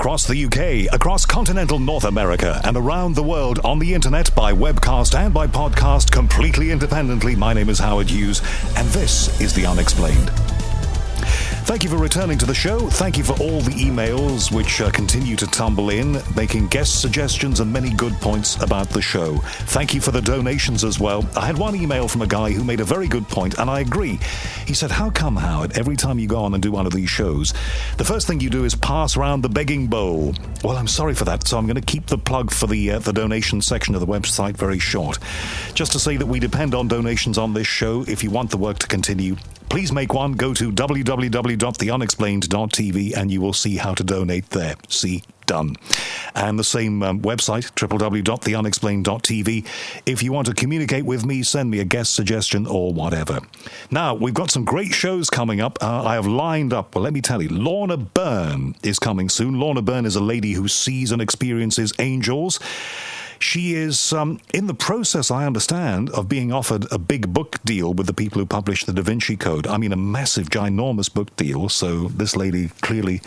across the UK, across continental North America, and around the world on the internet by webcast and by podcast completely independently. My name is Howard Hughes, and this is The Unexplained. Thank you for returning to the show. Thank you for all the emails which continue to tumble in, making guest suggestions and many good points about the show. Thank you for the donations as well. I had one email from a guy who made a very good point, and I agree. He said, how come, Howard, every time you go on and do one of these shows, the first thing you do is pass around the begging bowl? Well, I'm sorry for that, so I'm going to keep the plug for the donation section of the website very short. Just to say that we depend on donations on this show. If you want the work to continue, please make one. Go to www.theunexplained.tv and you will see how to donate there. See, done. And the same website, www.theunexplained.tv. If you want to communicate with me, send me a guest suggestion or whatever. Now, we've got some great shows coming up. I have lined up, well, let me tell you, Lorna Byrne is coming soon. Lorna Byrne is a lady who sees and experiences angels. She is in the process, I understand, of being offered a big book deal with the people who published the Da Vinci Code. I mean, a massive, ginormous book deal. So this lady clearly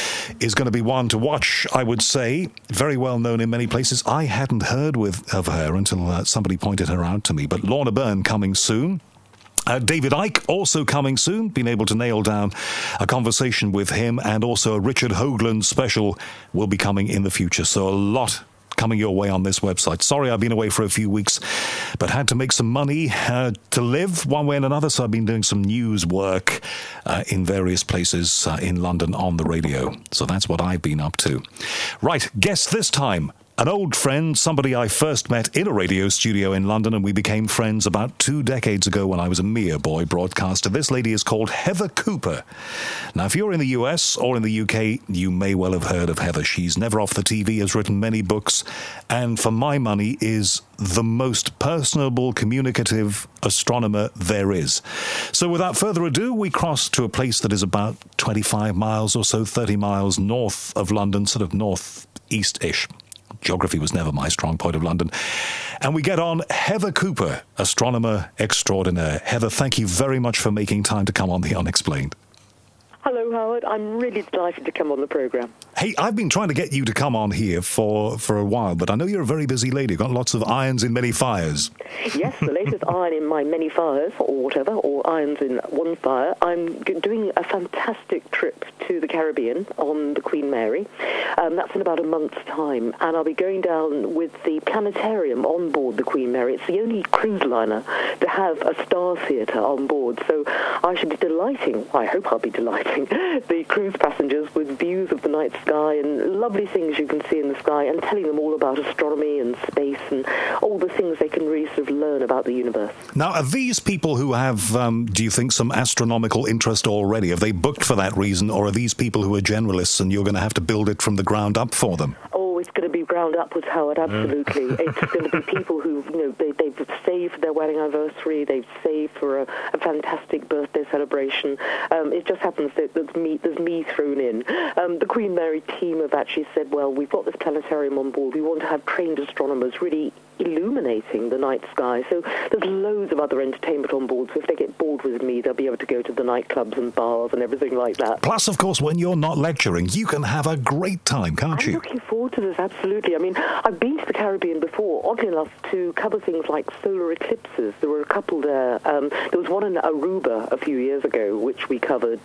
is going to be one to watch, I would say. Very well known in many places. I hadn't heard of her until somebody pointed her out to me. But Lorna Byrne coming soon. David Icke also coming soon. Been able to nail down a conversation with him. And also a Richard Hoagland special will be coming in the future. So a lot coming your way on this website. Sorry, I've been away for a few weeks, but had to make some money to live one way and another, so I've been doing some news work in various places in London on the radio. So that's what I've been up to. Right, guest this time. An old friend, somebody I first met in a radio studio in London, and we became friends about 2 decades ago when I was a mere boy broadcaster. This lady is called Heather Cooper. Now, if you're in the US or in the UK, you may well have heard of Heather. She's never off the TV, has written many books, and for my money is the most personable, communicative astronomer there is. So without further ado, we cross to a place that is about 25 miles or so, 30 miles north of London, sort of northeast-ish. Geography was never my strong point of London. And we get on Heather Cooper, astronomer extraordinaire. Heather, thank you very much for making time to come on The Unexplained. Hello, Howard. I'm really delighted to come on the programme. Hey, I've been trying to get you to come on here for a while, but I know you're a very busy lady. You've got lots of irons in many fires. Yes, the latest iron in my many fires, or whatever, or irons in one fire. I'm doing a fantastic trip to the Caribbean on the Queen Mary. That's in about a month's time, and I'll be going down with the planetarium on board the Queen Mary. It's the only cruise liner to have a star theatre on board, so I should be delighting, I hope I'll be delighting, the cruise passengers with views of the night sky and lovely things you can see in the sky, and telling them all about astronomy and space and all the things they can really sort of learn about the universe. Now, are these people who have, do you think, some astronomical interest already? Have they booked for that reason, or are these people who are generalists and you're going to have to build it from the ground up for them? Oh, it's going to be ground upwards, Howard, absolutely. It's going to be people who, they've saved for their wedding anniversary, they've saved for a fantastic birthday celebration. It just happens that there's me thrown in. The Queen Mary team have actually said, well, we've got this planetarium on board. We want to have trained astronomers really illuminating the night sky. So there's loads of other entertainment on board. So if they get bored with me, they'll be able to go to the nightclubs and bars and everything like that. Plus, of course, when you're not lecturing, you can have a great time, can't you? I'm looking forward to this, absolutely. I mean, I've been to the Caribbean before, oddly enough, to cover things like solar eclipses. There were a couple there. There was one in Aruba a few years ago, which we covered,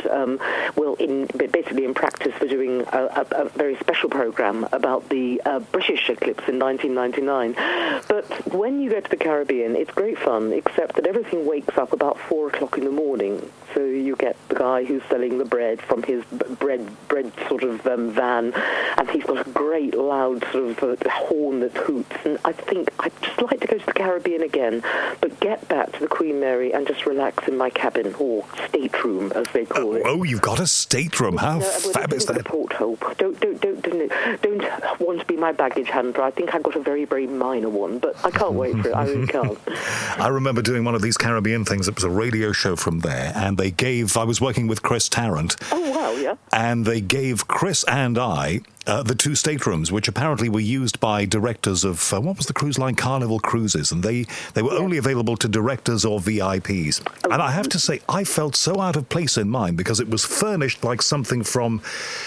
basically in practice for doing a very special program about the British eclipse in 1999. But when you go to the Caribbean, it's great fun, except that everything wakes up about 4 o'clock in the morning. So you get the guy who's selling the bread from his bread sort of van, and he's got a great loud sort of horn that hoots. And I think I'd just like to go to the Caribbean again, but get back to the Queen Mary and just relax in my cabin, or stateroom, as they call it. Oh, you've got a stateroom. How fab is that? Port Hope. Don't want to be my baggage handler. I think I've got a very, very minor one, but I can't wait for it. I really can't. I remember doing one of these Caribbean things. It was a radio show from there, and I was working with Chris Tarrant. Oh, wow, yeah. And they gave Chris and I the 2 staterooms, which apparently were used by directors of, what was the cruise line? Carnival Cruises. And they were only available to directors or VIPs. Oh. And I have to say, I felt so out of place in mine because it was furnished like something from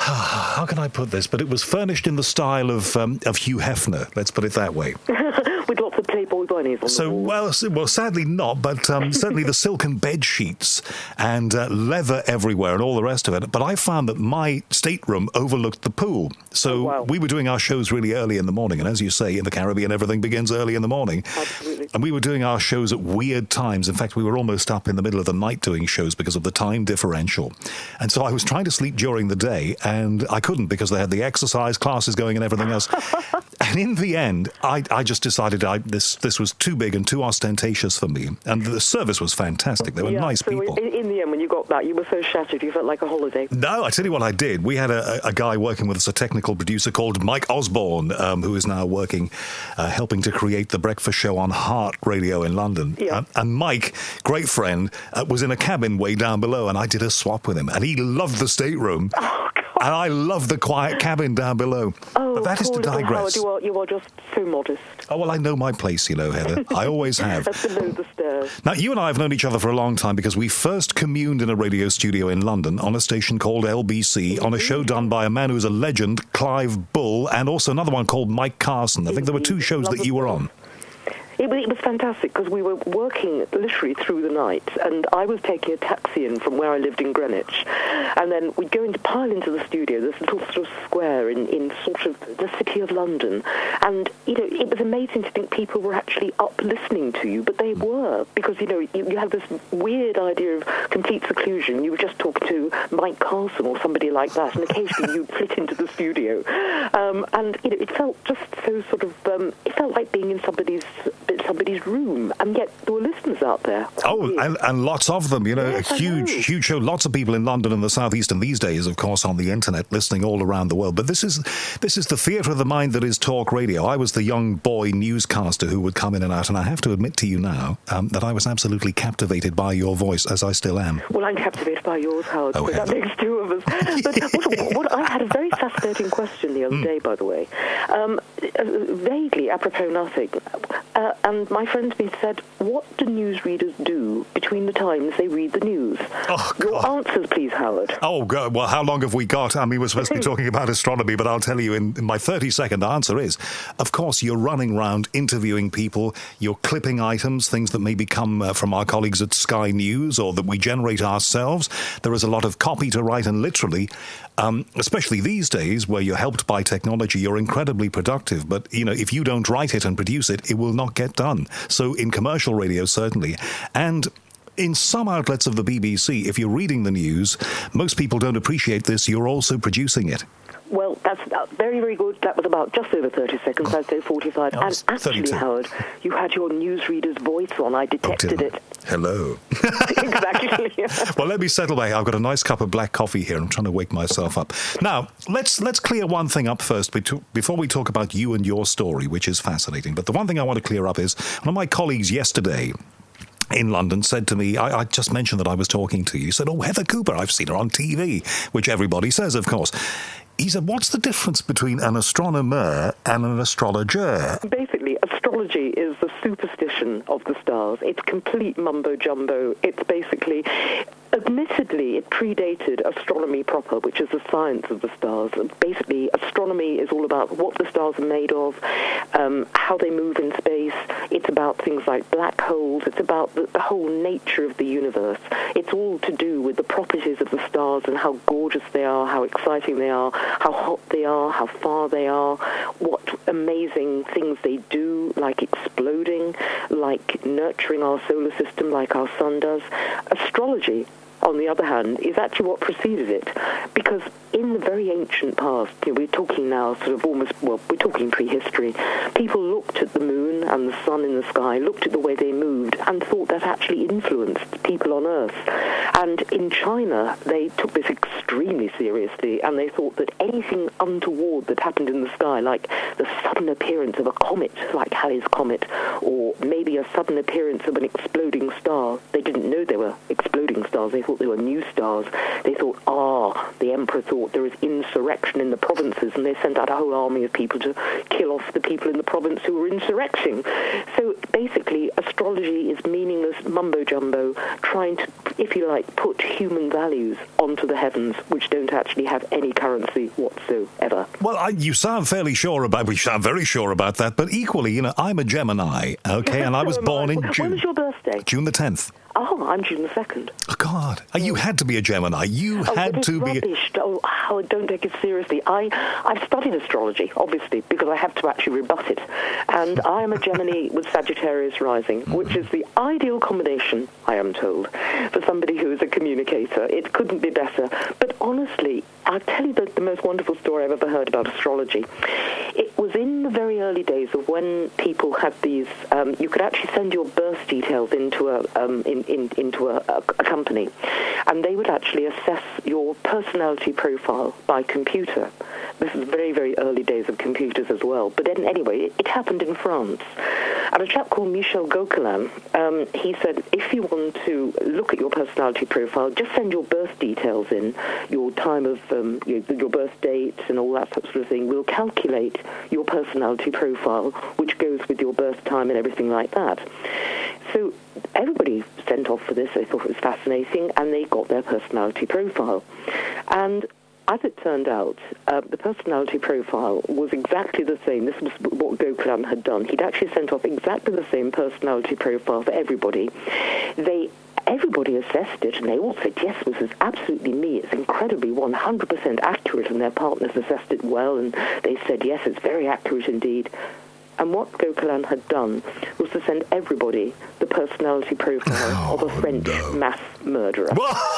how can I put this? But it was furnished in the style of Hugh Hefner. Let's put it that way. With lots of Playboy bunnies on the wall. Well, sadly not, but certainly the silken bed sheets and leather everywhere and all the rest of it. But I found that my stateroom overlooked the pool. So we were doing our shows really early in the morning. And as you say, in the Caribbean, everything begins early in the morning. Absolutely. And we were doing our shows at weird times. In fact, we were almost up in the middle of the night doing shows because of the time differential. And so I was trying to sleep during the day, and I couldn't because they had the exercise classes going and everything else. And in the end, I just decided this was too big and too ostentatious for me. And the service was fantastic. They were nice people. In the end, when you got that, you were so shattered, you felt like a holiday. No, I tell you what I did. We had a guy working with us, a technical producer called Mike Osborne, who is now working, helping to create the breakfast show on Heart Radio in London. Yeah. And Mike, great friend, was in a cabin way down below, and I did a swap with him. And he loved the stateroom. Oh, God. And I love the quiet cabin down below. Oh, but that is to digress. Howard, you are just so modest. Oh, well, I know my place, Heather. I always have. That's below the stairs. Now, you and I have known each other for a long time because we first communed in a radio studio in London on a station called LBC on a show done by a man who's a legend, Clive Bull, and also another one called Mike Carson. I think there were two shows that you were on. It was fantastic because we were working literally through the night, and I was taking a taxi in from where I lived in Greenwich, and then we'd go pile into the studio, this little sort of square in sort of the city of London, and it was amazing to think people were actually up listening to you, but they were, because you have this weird idea of complete seclusion. You would just talk to Mike Carson or somebody like that, and occasionally you'd flit into the studio, and it felt just so sort of it felt like being in somebody's room, and yet there were listeners out there. Oh, and lots of them, yes, a huge show. Lots of people in London and the Southeast, and these days, of course, on the internet, listening all around the world. But this is the theatre of the mind that is talk radio. I was the young boy newscaster who would come in and out, and I have to admit to you now that I was absolutely captivated by your voice, as I still am. Well, I'm captivated by yours, Howard, so that makes two of us. But what I had a very fascinating question the other day, by the way, vaguely apropos nothing. And my friend Smith said, what do newsreaders do between the times they read the news? Oh, God. Your answers, please, Howard. Oh, God. Well, how long have we got? I mean, we're supposed to be talking about astronomy, but I'll tell you in my 30-second answer is, of course, you're running around interviewing people, you're clipping items, things that maybe come from our colleagues at Sky News or that we generate ourselves. There is a lot of copy to write, and literally, especially these days where you're helped by technology, you're incredibly productive. But, if you don't write it and produce it, it will not get done. So in commercial radio, certainly. And in some outlets of the BBC, if you're reading the news, most people don't appreciate this. You're also producing it. Well, that's very, very good. That was about just over 30 seconds. I'd say 45. And actually, 32. Howard, you had your newsreader's voice on. I detected it. Hello. Exactly. Well, let me settle back. I've got a nice cup of black coffee here. I'm trying to wake myself up. Now, let's clear one thing up first before we talk about you and your story, which is fascinating. But the one thing I want to clear up is one of my colleagues yesterday in London said to me, I just mentioned that I was talking to you. He said, oh, Heather Cooper, I've seen her on TV, which everybody says, of course. He said, what's the difference between an astronomer and an astrologer? Basically, astrology is the superstition of the stars. It's complete mumbo-jumbo. It's basically... Admittedly, it predated astronomy proper, which is the science of the stars. Basically, astronomy is all about what the stars are made of, how they move in space. It's about things like black holes. It's about the whole nature of the universe. It's all to do with the properties of the stars and how gorgeous they are, how exciting they are, how hot they are, how far they are, what amazing things they do, like exploding, like nurturing our solar system like our sun does. Astrology, on the other hand, is actually what preceded it, because in the very ancient past, we're talking now sort of we're talking prehistory, people looked at the moon and the sun in the sky, looked at the way they moved, and thought that actually influenced people on Earth. And in China, they took this extremely seriously, and they thought that anything untoward that happened in the sky, like the sudden appearance of a comet, like Halley's Comet, or maybe a sudden appearance of an exploding star, they didn't know they were exploding stars, they thought they were new stars. They thought, the emperor thought thought there is insurrection in the provinces, and they sent out a whole army of people to kill off the people in the province who were insurrecting. So basically, astrology is meaningless mumbo-jumbo, trying to, if you like, put human values onto the heavens, which don't actually have any currency whatsoever. Well, you sound fairly sure about, we sound very sure about that, but equally, I'm a Gemini, okay, and I was born in June. When was your birthday? June the 10th. Oh, I'm June the 2nd. Oh, God. You had to be a Gemini. You had to be... Rubbish. Oh, Howard, don't take it seriously. I've studied astrology, obviously, because I have to actually rebut it. And I am a Gemini with Sagittarius rising, which is the ideal combination, I am told, for somebody who is a communicator. It couldn't be better. But honestly, I'll tell you the most wonderful story I've ever heard about astrology. It was in the very early days of when people had these... you could actually send your birth details into a company, and they would actually assess your personality profile by computer. This is very, very early days of computers as well. But then, anyway, it happened in France. And a chap called Michel Gauquelin, he said, if you want to look at your personality profile, just send your birth details in, your time of your birth date and all that sort of thing. We'll calculate your personality profile, which goes with your birth time and everything like that. So everybody sent off for this. They thought it was fascinating, and they got their personality profile. And as it turned out, the personality profile was exactly the same. This was what Gauquelin had done. He'd actually sent off exactly the same personality profile for everybody. Everybody assessed it, and they all said, yes, this is absolutely me. It's incredibly 100% accurate, and their partners assessed it well, and they said, yes, it's very accurate indeed. And what Gauquelin had done was to send everybody the personality profile of a French mass murderer.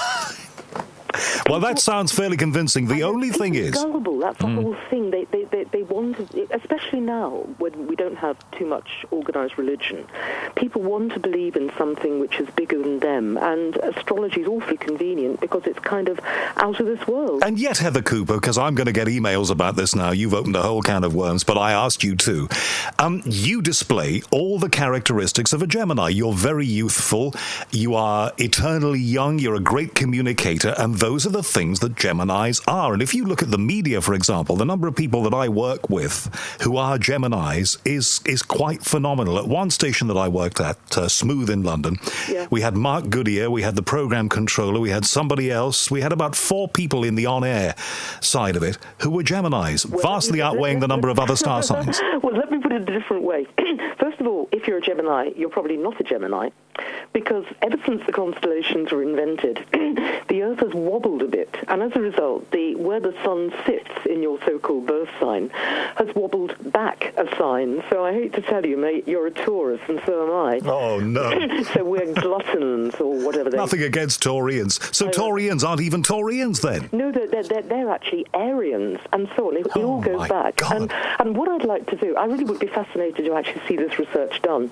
Well, that sounds fairly convincing. The only thing is... gullible. That's the whole thing. They want to, especially now when we don't have too much organised religion, people want to believe in something which is bigger than them, and astrology is awfully convenient because it's kind of out of this world. And yet, Heather Cooper, because I'm going to get emails about this now, you've opened a whole can of worms, but I asked you too. You display all the characteristics of a Gemini. You're very youthful, you are eternally young, you're a great communicator, and those are the things that Geminis are. And if you look at the media, for example, the number of people that I work with who are Geminis is quite phenomenal. At one station that I worked at, Smooth in London, we had Mark Goodyear, we had the program controller, we had somebody else, we had about 4 people in the on-air side of it who were Geminis, vastly outweighing the number of other star signs. Well, let me put it a different way. First of all, if you're a Gemini, you're probably not a Gemini, because ever since the constellations were invented, the Earth has wobbled a bit, and as a result, where the sun sits in your so-called birth sign has wobbled back a sign. So I hate to tell you, mate, you're a Taurus, and so am I. Oh, no. So we're gluttons, or whatever they... Nothing against Taurians. So Taurians aren't even Taurians, then? No, they're actually Aryans, and so on. It all goes back. And what I'd like to do, I really would be fascinated to actually see this research done.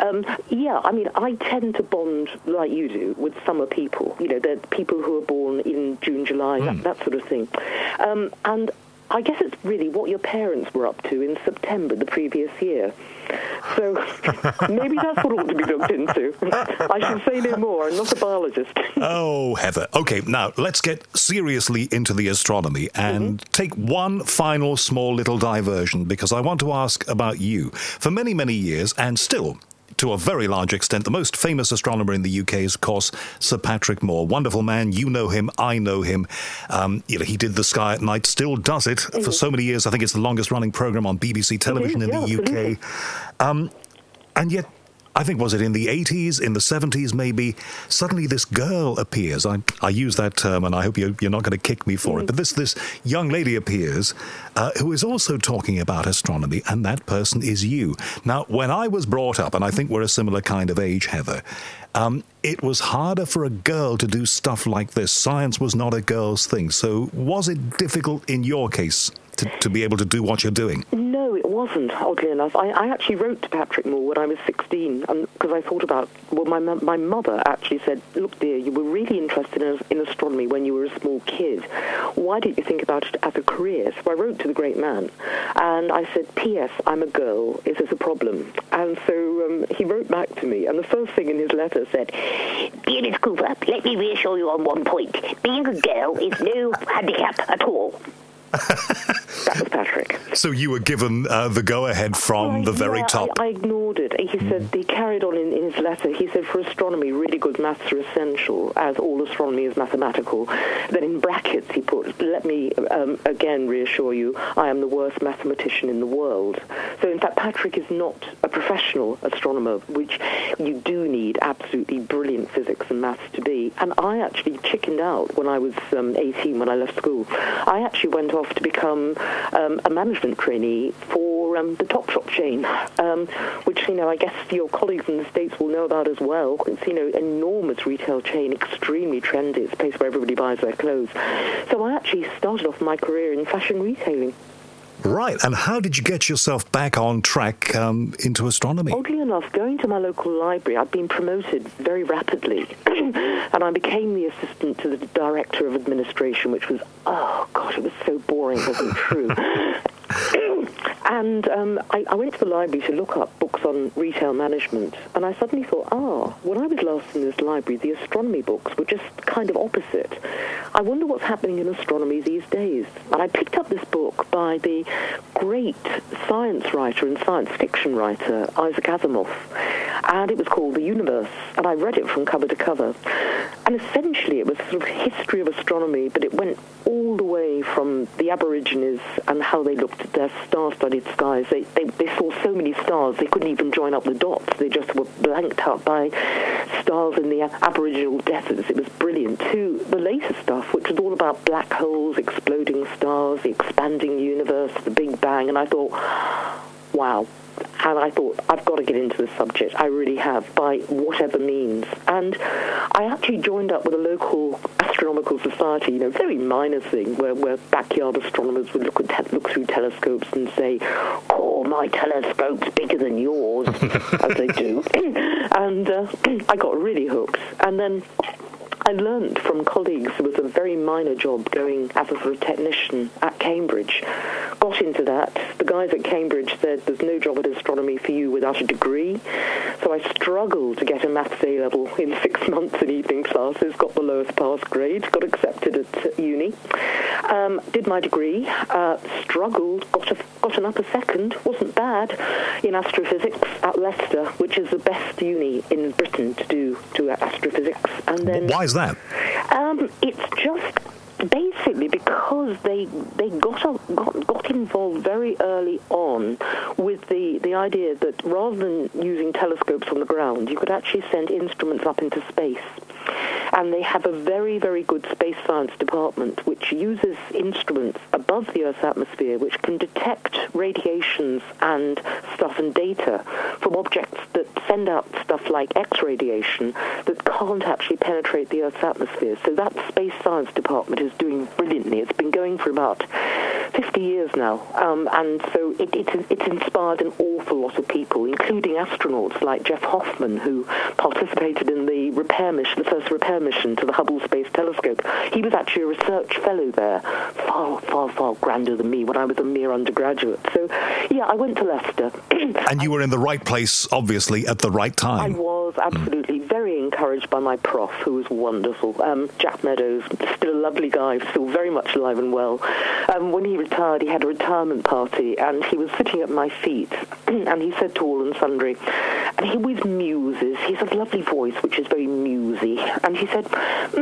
I tend to bond, like you do, with summer people. They're people who are born in June, July, that sort of thing. And I guess it's really what your parents were up to in September the previous year. So maybe that's what ought to be looked into. I should say no more. I'm not a biologist. Oh, Heather. Okay, now let's get seriously into the astronomy and take one final small little diversion, because I want to ask about you. For many, many years, and still... to a very large extent, the most famous astronomer in the UK is, of course, Sir Patrick Moore. Wonderful man. You know him. I know him. He did The Sky at Night, still does it for so many years. I think it's the longest-running program on BBC television in the UK. And yet, I think, was it in the 80s, in the 70s maybe, suddenly this girl appears. I use that term, and I hope you're not going to kick me for it, but this young lady appears who is also talking about astronomy, and that person is you. Now, when I was brought up, and I think we're a similar kind of age, Heather, it was harder for a girl to do stuff like this. Science was not a girl's thing. So was it difficult in your case to be able to do what you're doing? No, it wasn't, oddly enough. I actually wrote to Patrick Moore when I was 16, because I thought about, my mother actually said, look, dear, you were really interested in astronomy when you were a small kid. Why didn't you think about it as a career? So I wrote to the great man, and I said, P.S., I'm a girl. Is this a problem? And so he wrote back to me, and the first thing in his letter said, "Dear Miss Cooper, let me reassure you on one point. Being a girl is no handicap at all." That was Patrick. So you were given the go-ahead from the very top. I ignored it. He said, he carried on in his letter, he said, for astronomy, really good maths are essential, as all astronomy is mathematical. Then in brackets he put, let me again reassure you, I am the worst mathematician in the world. So in fact, Patrick is not a professional astronomer, which you do need absolutely brilliant physics and maths to be. And I actually chickened out when I was 18, when I left school. I actually went off to become a management trainee for the Topshop chain, which, I guess your colleagues in the States will know about as well. It's, enormous retail chain, extremely trendy. It's a place where everybody buys their clothes. So I actually started off my career in fashion retailing. Right, and how did you get yourself back on track into astronomy? Oddly enough, going to my local library, I'd been promoted very rapidly, and I became the assistant to the director of administration, which was, oh God, it was so boring, it wasn't true. And I went to the library to look up books on retail management, and I suddenly thought, when I was last in this library, the astronomy books were just kind of opposite. I wonder what's happening in astronomy these days. And I picked up this book by the great science writer and science fiction writer, Isaac Asimov, and it was called The Universe, and I read it from cover to cover. And essentially it was sort of history of astronomy, but it went all the way from the Aborigines and how they looked at their star-studded skies. They saw so many stars, they couldn't even join up the dots. They just were blanked up by stars in the Aboriginal deserts. It was brilliant. To the later stuff, which was all about black holes, exploding stars, the expanding universe, the Big Bang, and I thought, wow. And I thought, I've got to get into this subject. I really have, by whatever means. And I actually joined up with a local astronomical society, very minor thing, where backyard astronomers would look through telescopes and say, "Oh, my telescope's bigger than yours," as they do. And I got really hooked. And then I learned from colleagues there was a very minor job going as a sort of technician at Cambridge. Got into that. The guys at Cambridge said there's no job at astronomy for you without a degree. So I struggled to get a maths A-level in 6 months in evening classes, got the lowest pass grade, got accepted at uni. Did my degree, struggled, got an upper second, wasn't bad, in astrophysics at Leicester, which is the best uni in Britain to do astrophysics. And then, why is that? It's just basically because they got involved very early on with the idea that rather than using telescopes on the ground, you could actually send instruments up into space. And they have a very, very good space science department which uses instruments above the Earth's atmosphere which can detect radiations and stuff and data from objects that send out stuff like X radiation that can't actually penetrate the Earth's atmosphere. So that space science department is doing brilliantly. It's been going for about 50 years now. And so it's inspired an awful lot of people, including astronauts like Jeff Hoffman, who participated in the first repair mission to the Hubble Space Telescope. He was actually a research fellow there, far, far, far grander than me when I was a mere undergraduate. So, yeah, I went to Leicester. And you were in the right place, obviously, at the right time. I was absolutely very encouraged by my prof, who was wonderful. Jack Meadows, still a lovely guy, still very much alive and well. When he retired, he had a retirement party, and he was sitting at my feet, and he said to all and sundry, and he always muses. He has a lovely voice, which is very musy, and he said,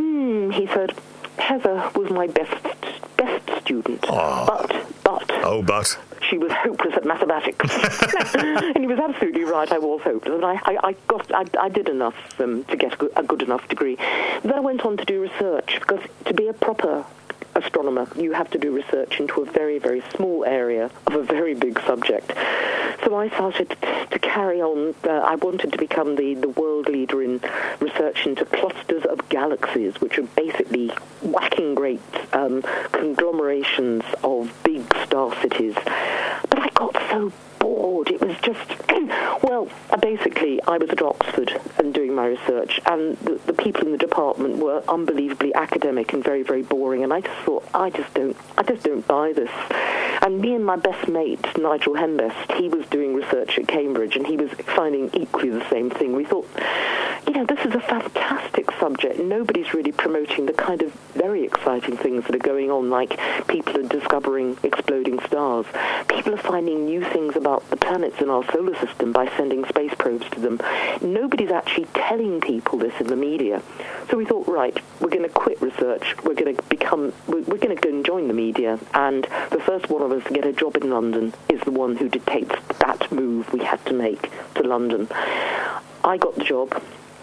Heather was my best student, but she was hopeless at mathematics. And he was absolutely right, I was hopeless, and I did enough to get a good enough degree. Then I went on to do research, because to be a proper astronomer, you have to do research into a very, very small area of a very big subject. So I started to carry on. I wanted to become the world leader in research into clusters of galaxies, which are basically whacking great conglomerations of big star cities. But I got so bored. It was just, basically, I was at Oxford and doing my research, and the people in the department were unbelievably academic and very, very boring, and I just thought, I just don't buy this. And me and my best mate, Nigel Hembest, he was doing research at Cambridge, and he was finding equally the same thing. We thought, this is a fantastic subject. Nobody's really promoting the kind of very exciting things that are going on, like people are discovering exploding stars. People are finding new things about the planets in our solar system by sending space probes to them. Nobody's actually telling people this in the media. So we thought, right, we're going to quit research. We're going to go and join the media. And the first one of us to get a job in London is the one who dictates that move we had to make to London. I got the job.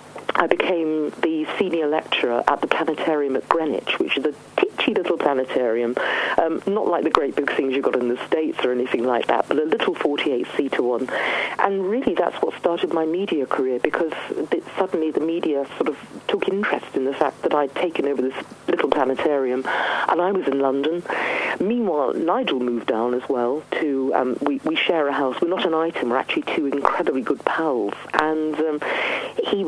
I became the senior lecturer at the planetarium at Greenwich, which is a teachy little planetarium, not like the great big things you got in the States or anything like that, but a little 48-seater one. And really that's what started my media career, because suddenly the media sort of took interest in the fact that I'd taken over this little planetarium, and I was in London. Meanwhile, Nigel moved down as well to, we share a house. We're not an item, we're actually two incredibly good pals. And he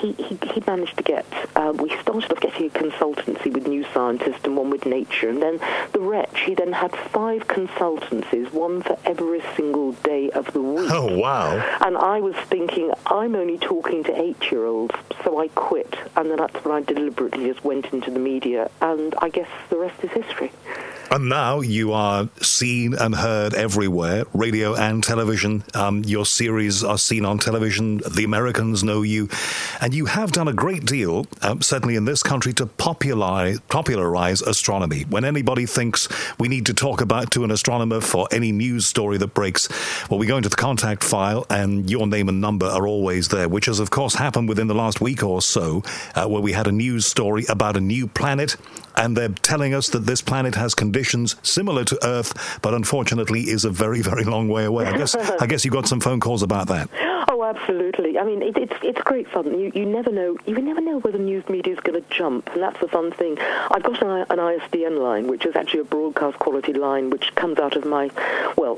managed to get, we started off getting a consultancy with New Scientist and one with Nature, and then the wretch, he then had 5 consultancies, one for every single day of the week. Oh, wow. And I was thinking, I'm only talking to 8-year-olds, so I quit, and then that's when I deliberately just went into the media, and I guess the rest is history. And now you are seen and heard everywhere, radio and television. Your series are seen on television. The Americans know you. And you have done a great deal, certainly in this country, to popularize astronomy. When anybody thinks we need to talk to an astronomer for any news story that breaks, well, we go into the contact file and your name and number are always there, which has, of course, happened within the last week or so, where we had a news story about a new planet, and they're telling us that this planet has conditions similar to Earth, but unfortunately is a very, very long way away. I guess you got some phone calls about that. Oh, absolutely. I mean, it's great fun. You never know. You never know where the news media is going to jump, and that's the fun thing. I've got an ISDN line, which is actually a broadcast quality line, which comes out of my. Well,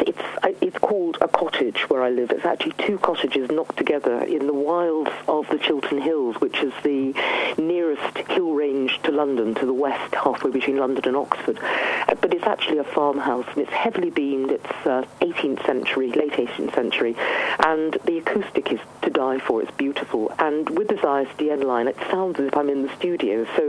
it's called a cottage where I live. It's actually 2 cottages knocked together in the wilds of the Chiltern Hills, which is the nearest hill range to London, to the west, halfway between London and Oxford. But it's actually a farmhouse, and it's heavily beamed. It's 18th century, late 18th century, and the acoustic is to die for. It's beautiful. And with this ISDN line, it sounds as if I'm in the studio. So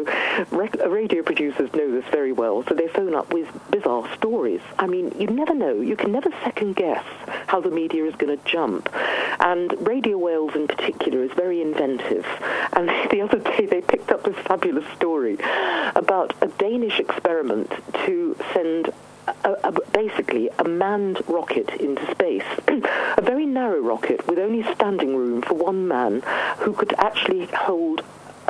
radio producers know this very well. So they phone up with bizarre stories. I mean, you never know. You can never second guess how the media is going to jump. And Radio Wales in particular is very inventive. And the other day they picked up this fabulous story about a Danish experiment to send basically a manned rocket into space. A very narrow rocket with only standing room for one man who could actually hold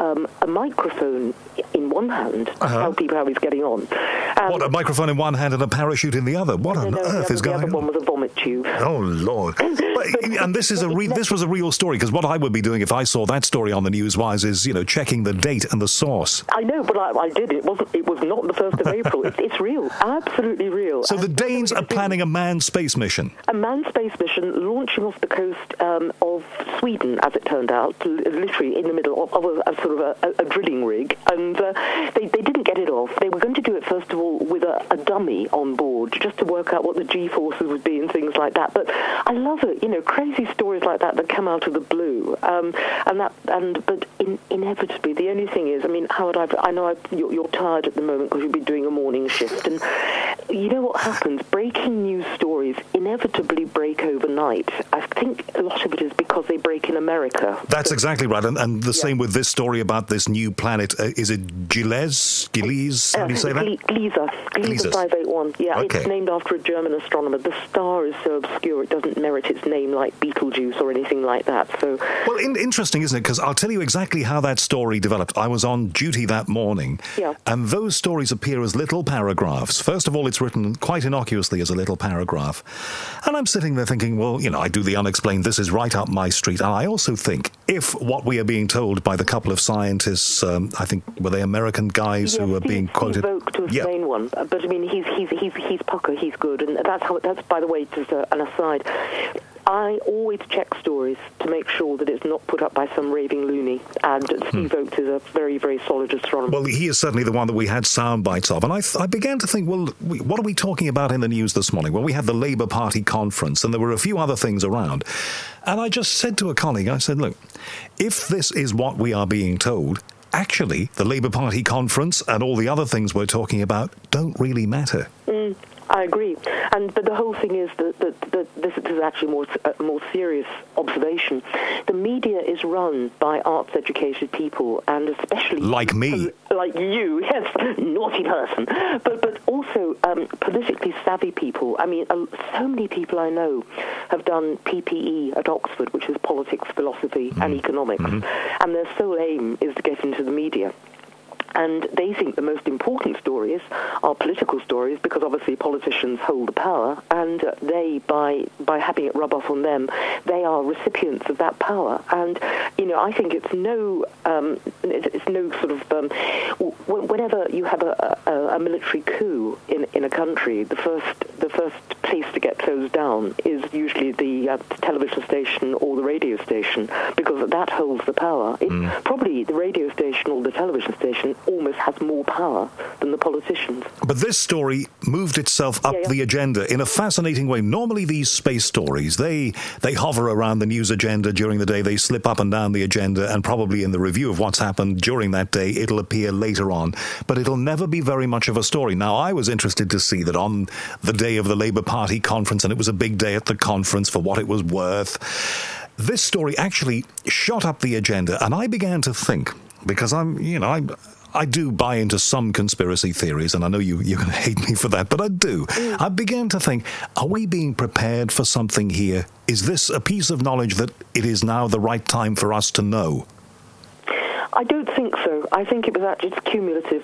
a microphone in one hand to tell people how he's getting on. What, a microphone in one hand and a parachute in the other? What on earth is going on? The other one was a vomit tube. Oh, Lord. And this was a real story, because what I would be doing if I saw that story on the Newswise is, checking the date and the source. I know, but I did. It was not the 1st of April. It's real. Absolutely real. So the Danes are planning a manned space mission. A manned space mission launching off the coast of Sweden, as it turned out, literally in the middle of a drilling rig. And they didn't get it off. They were going to do it, first of all, with a dummy on board, just to work out what the G-forces would be and things like that. But I love it, crazy stories like that come out of the blue. But inevitably, the only thing is, I mean, Howard, I know you're tired at the moment because you'll be doing a morning shift, and you know what happens? Breaking news stories inevitably break overnight. I think a lot of it is because they break in America. That's exactly right, and the same with this story about this new planet. Is it Gliese? How do you say that? Gliese 581. Yeah, okay. It's named after a German astronomer. The star is so obscure it doesn't merit its name like Betelgeuse or anything like that. So, well, interesting, isn't it? Because I'll tell you exactly how that story developed. I was on duty that morning, and those stories appear as little paragraphs. First of all, it's written quite innocuously as a little paragraph. And I'm sitting there thinking, well, I do the unexplained. This is right up my street. And I also think if what we are being told by the couple of scientists, I think, were they American guys who are being quoted? Steve Vogt was the main one. But I mean, he's pucker. He's good. And that's, by the way, just an aside, I always check stories to make sure that it's not put up by some raving loony. And Steve Oakes is a very, very solid astronomer. Well, he is certainly the one that we had sound bites of. And I began to think, well, what are we talking about in the news this morning? Well, we had the Labour Party conference, and there were a few other things around. And I just said to a colleague, I said, look, if this is what we are being told, actually, the Labour Party conference and all the other things we're talking about don't really matter. I agree. But the whole thing is that this is actually a more serious observation. The media is run by arts-educated people, and especially... Like me. Like you, yes, naughty person. But also politically savvy people. I mean, so many people I know have done PPE at Oxford, which is politics, philosophy, and economics. And their sole aim is to get into the media. And they think the most important stories are political stories because obviously politicians hold the power, and they, by having it rub off on them, they are recipients of that power. And I think it's no sort of whenever you have a military coup in a country, the first place to get closed down is usually the television station or the radio station, because that holds the power. Probably the radio station or the television station almost has more power than the politicians. But this story moved itself up the agenda in a fascinating way. Normally these space stories, they hover around the news agenda during the day, they slip up and down the agenda, and probably in the review of what's happened during that day, it'll appear later on. But it'll never be very much of a story. Now, I was interested to see that on the day of the Labour Party conference, and it was a big day at the conference for what it was worth, this story actually shot up the agenda, and I began to think, because I do buy into some conspiracy theories, and I know you're going to hate me for that, but I do. I began to think, are we being prepared for something here? Is this a piece of knowledge that it is now the right time for us to know? I don't think so. I think it was actually cumulative.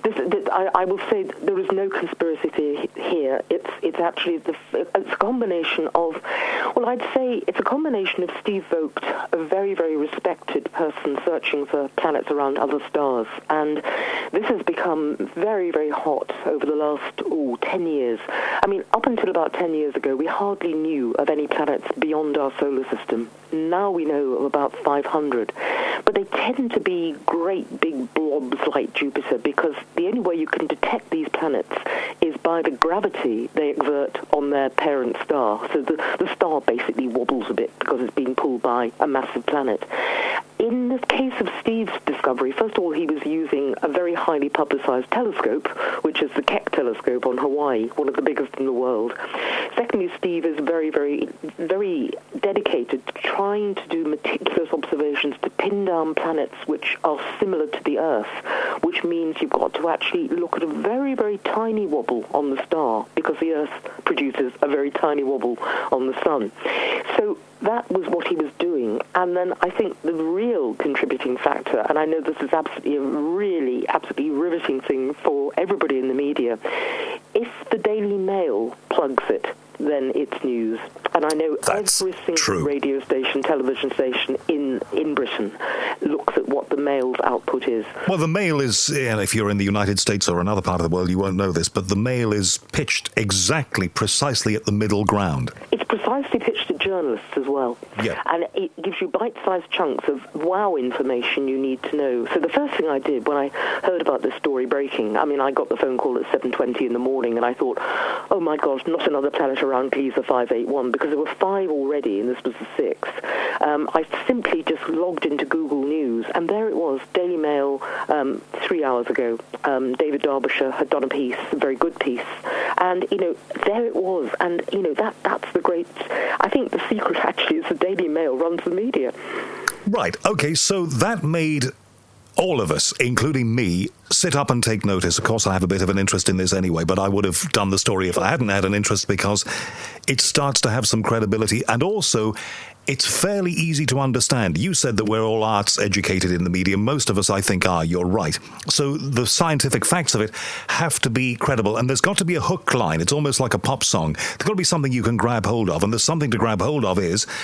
I will say there is no conspiracy theory here. It's actually it's a combination of, well, I'd say it's a combination of Steve Vogt, a very, very respected person searching for planets around other stars, and this has become very, very hot over the last 10 years. I mean, up until about 10 years ago, we hardly knew of any planets beyond our solar system. Now we know of about 500, but they tend to be great big blobs like Jupiter, because the only way you can detect these planets is by the gravity they exert on their parent star. So the star basically wobbles a bit because it's being pulled by a massive planet. In the case of Steve's discovery, first of all, he was using a very highly publicized telescope, which is the Keck telescope on Hawaii, one of the biggest in the world. Secondly, Steve is very, very, very dedicated to trying to do meticulous observations to pin down planets which are similar to the Earth, which means you've got to actually look at a very, very tiny wobble on the star, because the Earth produces a very tiny wobble on the sun. So that was what he was doing. And then I think the real contributing factor, and I know this is absolutely a really absolutely riveting thing for everybody in the media, if the Daily Mail plugs it, then it's news. And I know every single radio station, television station in Britain looks at what the Mail's output is. Well, the Mail is, if you're in the United States or another part of the world, you won't know this, but the Mail is pitched precisely at the middle ground. It's precisely pitched at journalists as well. Yeah. And it gives you bite-sized chunks of wow information you need to know. So the first thing I did when I heard about this story breaking, I mean, I got the phone call at 7:20 in the morning, and I thought, oh my gosh, not another planet around Gliese 581, because there were 5 already, and this was the 6th. I simply just logged into Google News, and there it was, Daily Mail, 3 hours ago. David Derbyshire had done a piece, a very good piece, and, there it was, and, that's the great, I think the secret actually is the Daily Mail runs the media. Right, okay, so that made all of us, including me, sit up and take notice. Of course, I have a bit of an interest in this anyway, but I would have done the story if I hadn't had an interest, because it starts to have some credibility, and also it's fairly easy to understand. You said that we're all arts educated in the media. Most of us, I think, are. You're right. So the scientific facts of it have to be credible, and there's got to be a hook line. It's almost like a pop song. There's got to be something you can grab hold of, and there's something to grab hold of is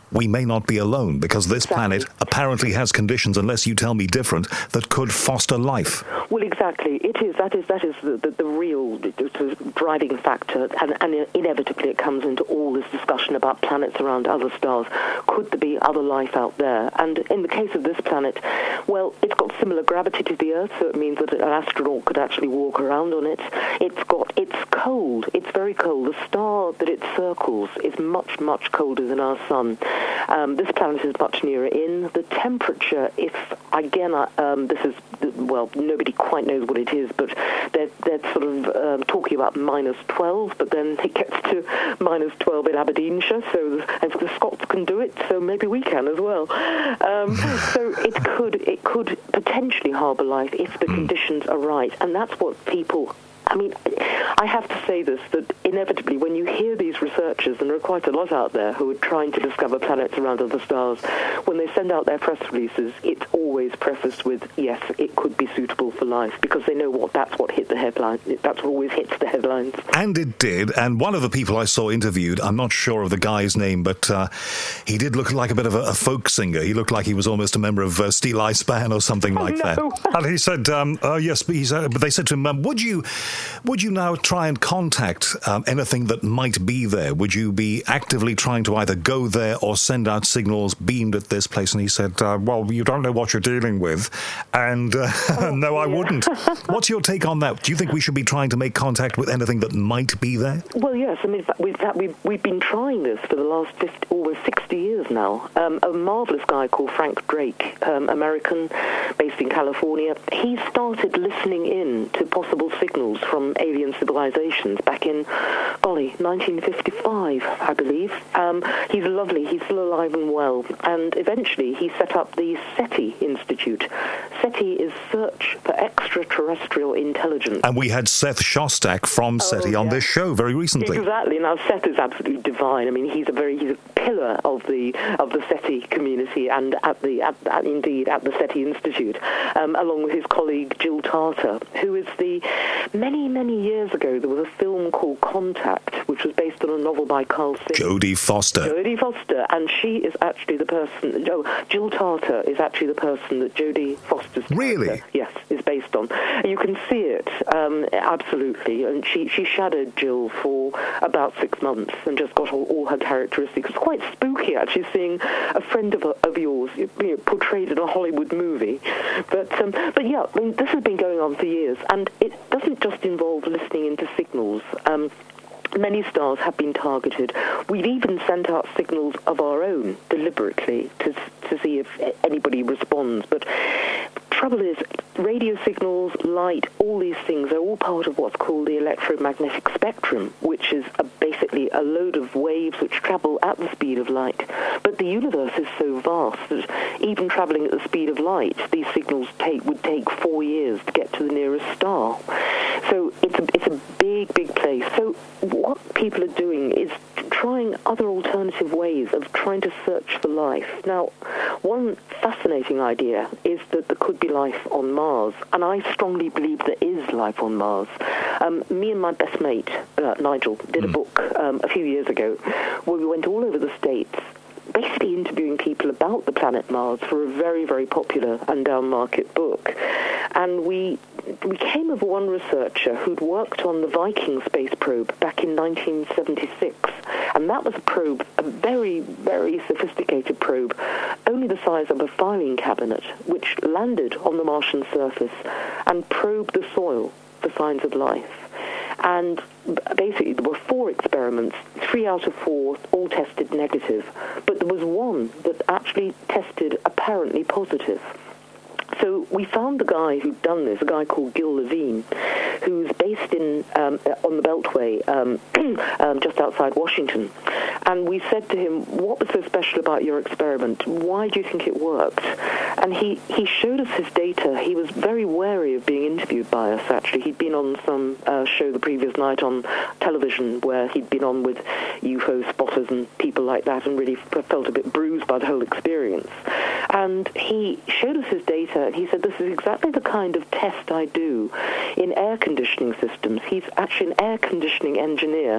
we may not be alone, because this planet apparently has conditions, unless you tell me different, that could foster life. Well, exactly. It is. That is the real driving factor, and inevitably it comes into all this discussion about planets around other stars. Could there be other life out there? And in the case of this planet, well, it's got similar gravity to the Earth, so it means that an astronaut could actually walk around on it. It's cold. It's very cold. The star that it circles is much, much colder than our sun. This planet is much nearer in. The temperature, this is, well, nobody quite knows what it is, but they're sort of talking about minus 12, but then it gets to minus 12 in Aberdeenshire, so and the Scots can do it, so maybe we can as well. So it could potentially harbour life if the conditions are right, and that's what people... I mean, I have to say this, that inevitably when you hear these researchers, and there are quite a lot out there who are trying to discover planets around other stars, when they send out their press releases, it's always prefaced with, yes, it could be suitable for life, because they know that's what hit the headline. That's what always hits the headlines. And it did, and one of the people I saw interviewed, I'm not sure of the guy's name, but he did look like a bit of a folk singer. He looked like he was almost a member of Steel Eye Span or something like that. And he said, yes, but they said to him, would you now try and contact anything that might be there? Would you be actively trying to either go there or send out signals beamed at this place? And he said, well, you don't know what you're dealing with. And no, I wouldn't. What's your take on that? Do you think we should be trying to make contact with anything that might be there? Well, yes. I mean, we've been trying this for the last almost 60 years now. A marvellous guy called Frank Drake, American, based in California, he started listening in to possible signals from alien civilizations back in, 1955, I believe. He's lovely. He's still alive and well. And eventually he set up the SETI Institute. SETI is Search for Extraterrestrial Intelligence. And we had Seth Shostak from SETI on this show very recently. Exactly. Now, Seth is absolutely divine. I mean, he's a pillar of the SETI community, and indeed at the SETI Institute, along with his colleague Jill Tarter, who is many years ago, there was a film called Contact, which was based on a novel by Carl Sagan. Jodie Foster, and she is actually the person... Jill Tarter is actually the person that Jodie Foster's character, yes, is based on. You can see it, absolutely, and she shadowed Jill for about 6 months and just got all her characteristics. It's quite spooky, actually, seeing a friend of yours portrayed in a Hollywood movie. But yeah, I mean, this has been going on for years, and it doesn't just involve listening into signals. Many stars have been targeted. We've even sent out signals of our own deliberately to see if anybody responds. But trouble is, radio signals, light, all these things are all part of what's called the electromagnetic spectrum, which is basically a load of waves which travel at the speed of light. But the universe is so vast that even traveling at the speed of light, these signals would take 4 years to get to the nearest star. So it's a big place. So what people are doing is trying other alternative ways of trying to search for life. Now, one fascinating idea is that there could be life on Mars, and I strongly believe there is life on Mars. Me and my best mate, Nigel, did a book a few years ago where we went all over the States, basically interviewing people about the planet Mars for a very, very popular and down-market book. And we came of one researcher who'd worked on the Viking space probe back in 1976. And that was a probe, a very, very sophisticated probe, only the size of a filing cabinet, which landed on the Martian surface and probed the soil for signs of life. And basically there were 4 experiments, 3 out of 4 all tested negative, but there was one that actually tested apparently positive. So we found the guy who'd done this, a guy called Gil Levine, who's based on the Beltway, just outside Washington. And we said to him, what was so special about your experiment? Why do you think it worked? And he showed us his data. He was very wary of being interviewed by us, actually. He'd been on some show the previous night on television where he'd been on with UFO spotters and people like that, and really felt a bit bruised by the whole experience. And he showed us his data, and he said, this is exactly the kind of test I do in air conditioning systems. He's actually an air conditioning engineer,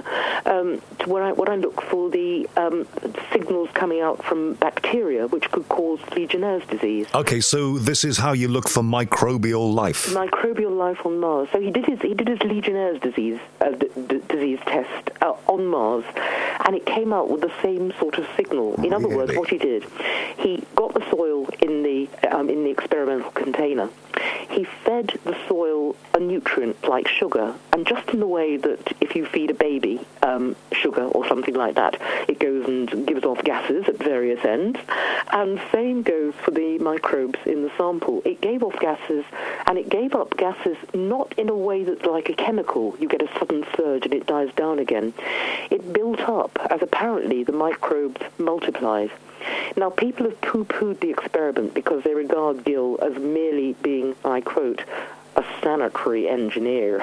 where I look for the signals coming out from bacteria which could cause Legionnaire's disease. Okay, so this is how you look for microbial life. Microbial life on Mars. So he did his Legionnaire's disease disease test on Mars, and it came out with the same sort of signal. In other words, what he did, he got the soil in the experimental container. He fed the soil a nutrient like sugar, and just in the way that if you feed a baby sugar or something like that, it goes and gives off gases at various ends, and same goes for the microbes in the sample. It gave off gases, and it gave up gases not in a way that's like a chemical. You get a sudden surge and it dies down again. It built up as apparently the microbes multiplied. Now, people have poo-pooed the experiment because they regard Gill as merely being, I quote, a sanitary engineer.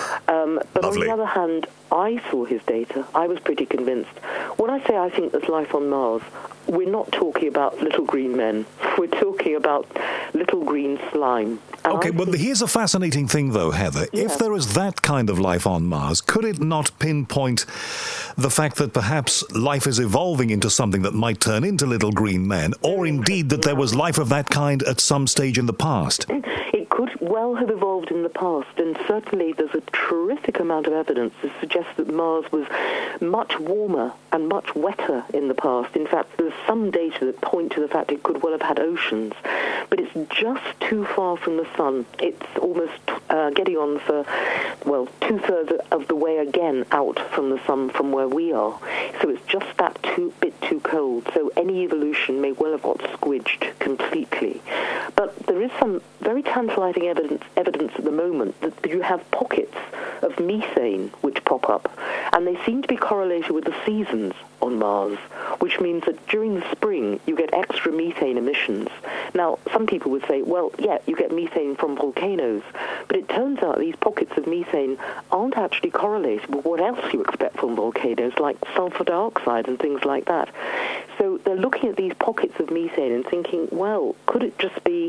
But Lovely. On the other hand, I saw his data. I was pretty convinced. When I say I think there's life on Mars, we're not talking about little green men. We're talking about little green slime. And Okay, well, here's a fascinating thing, though, Heather. Yeah. If there is that kind of life on Mars, could it not pinpoint the fact that perhaps life is evolving into something that might turn into little green men, or indeed that there was life of that kind at some stage in the past? It could well have evolved in the past, and certainly there's a terrific amount of evidence to suggest that Mars was much warmer and much wetter in the past. In fact, there's some data that point to the fact it could well have had oceans, but it's just too far from the sun. It's almost getting on for, well, two-thirds of the way again out from the sun from where we are. So it's just that bit too cold. So any evolution may well have got squidged completely. But there is some very tantalizing evidence at the moment that you have pockets of methane which pop up, and they seem to be correlated with the seasons on Mars, which means that during the spring you get extra methane emissions. Now, some people would say, well, yeah, you get methane from volcanoes, but it turns out these pockets of methane aren't actually correlated with what else you expect from volcanoes, like sulfur dioxide and things like that. So they're looking at these pockets of methane and thinking, well, could it just be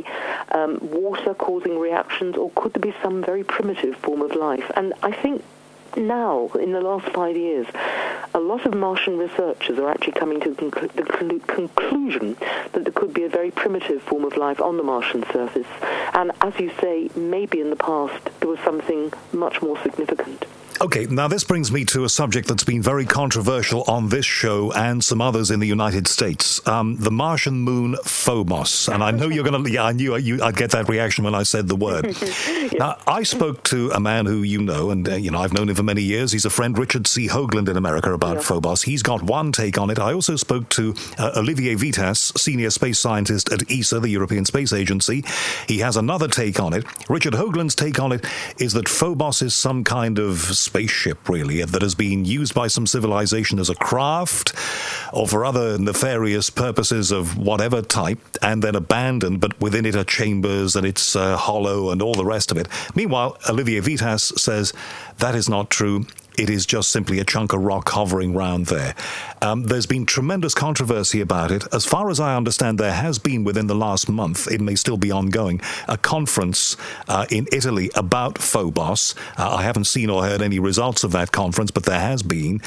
water causing reactions, or could there be some very primitive form of life? And I think now, in the last 5 years, a lot of Martian researchers are actually coming to the conclusion that there could be a very primitive form of life on the Martian surface. And as you say, maybe in the past there was something much more significant. Okay, now this brings me to a subject that's been very controversial on this show and some others in the United States. The Martian moon Phobos. And I know you're going to... Yeah, I knew I'd get that reaction when I said the word. Yeah. Now, I spoke to a man who you know, and I've known him for many years. He's a friend, Richard C. Hoagland in America, about Phobos. He's got one take on it. I also spoke to Olivier Vitas, senior space scientist at ESA, the European Space Agency. He has another take on it. Richard Hoagland's take on it is that Phobos is some kind of spaceship, really, that has been used by some civilization as a craft or for other nefarious purposes of whatever type, and then abandoned, but within it are chambers and it's hollow and all the rest of it. Meanwhile, Olivier Vitas says that is not true. It is just simply a chunk of rock hovering around there. There's been tremendous controversy about it. As far as I understand, there has been within the last month, it may still be ongoing, a conference in Italy about Phobos. I haven't seen or heard any results of that conference, but there has been.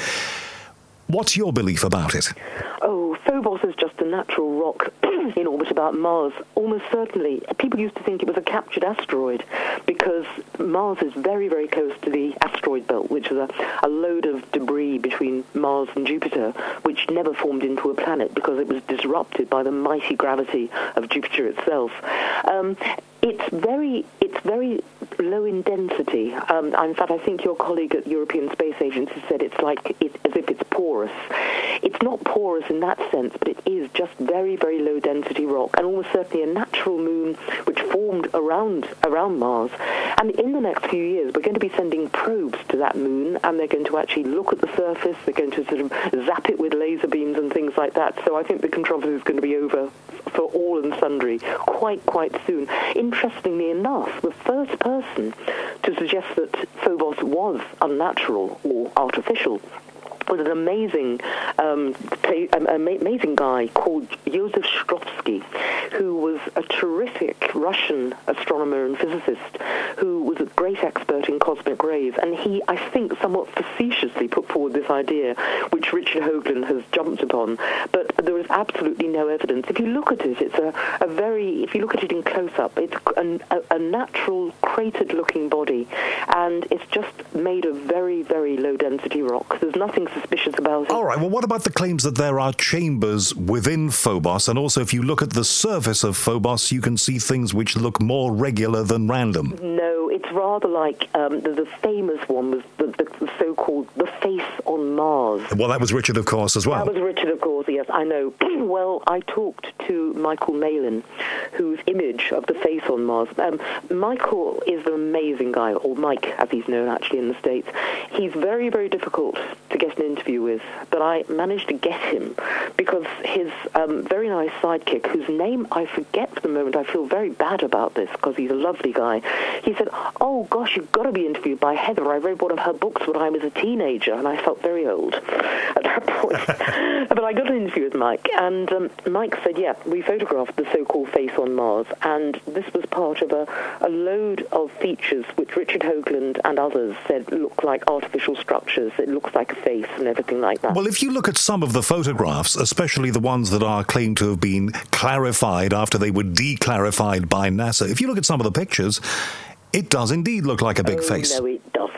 What's your belief about it? Oh, Phobos is just a natural rock in orbit about Mars. Almost certainly. People used to think it was a captured asteroid because Mars is very, very close to the asteroid belt, which is a load of debris between Mars and Jupiter, which never formed into a planet because it was disrupted by the mighty gravity of Jupiter itself. It's very low in density. In fact, I think your colleague at European Space Agency said it's as if it's porous. It's not porous in that sense, but it is just very, very low density rock, and almost certainly a natural moon which formed around Mars. And in the next few years, we're going to be sending probes to that moon, and they're going to actually look at the surface. They're going to sort of zap it with laser beams and things like that. So I think the controversy is going to be over for all and sundry quite soon. Interestingly enough, the first person to suggest that Phobos was unnatural or artificial was an amazing guy called Joseph Shklovsky, who was a terrific Russian astronomer and physicist who was a great expert in cosmic rays. And he, I think, somewhat facetiously put forward this idea, which Richard Hoagland has jumped upon. But there is absolutely no evidence. If you look at it, it's if you look at it in close-up, it's a natural cratered-looking body, and it's just made of very, very low-density rock. There's nothing suspicious about it. All right, well, what about the claims that there are chambers within Phobos, and also if you look at the surface of Phobos, you can see things which look more regular than random? No, it's rather like the famous one was the so-called The Face on Mars. Well, that was Richard, of course, as well. That was Richard, of course, yes, I know. Well, I talked to Michael Malin, whose image of the face on Mars. Michael is an amazing guy, or Mike, as he's known actually in the States. He's very, very difficult to get an interview with, but I managed to get him because his very nice sidekick, whose name I forget for the moment, I feel very bad about this because he's a lovely guy, he said, "Oh gosh, you've got to be interviewed by Heather. I read one of her books when I was a teenager," and I felt very old at that point. But I got an interview with Mike, and Mike said, yeah, we photographed the so-called face on Mars, and this was part of a load of features which Richard Hoagland and others said look like artificial structures. It looks like a face and everything like that. Well, if you look at some of the photographs, especially the ones that are claimed to have been clarified after they were declarified by NASA, if you look at some of the pictures, it does indeed look like a big face. No, it doesn't.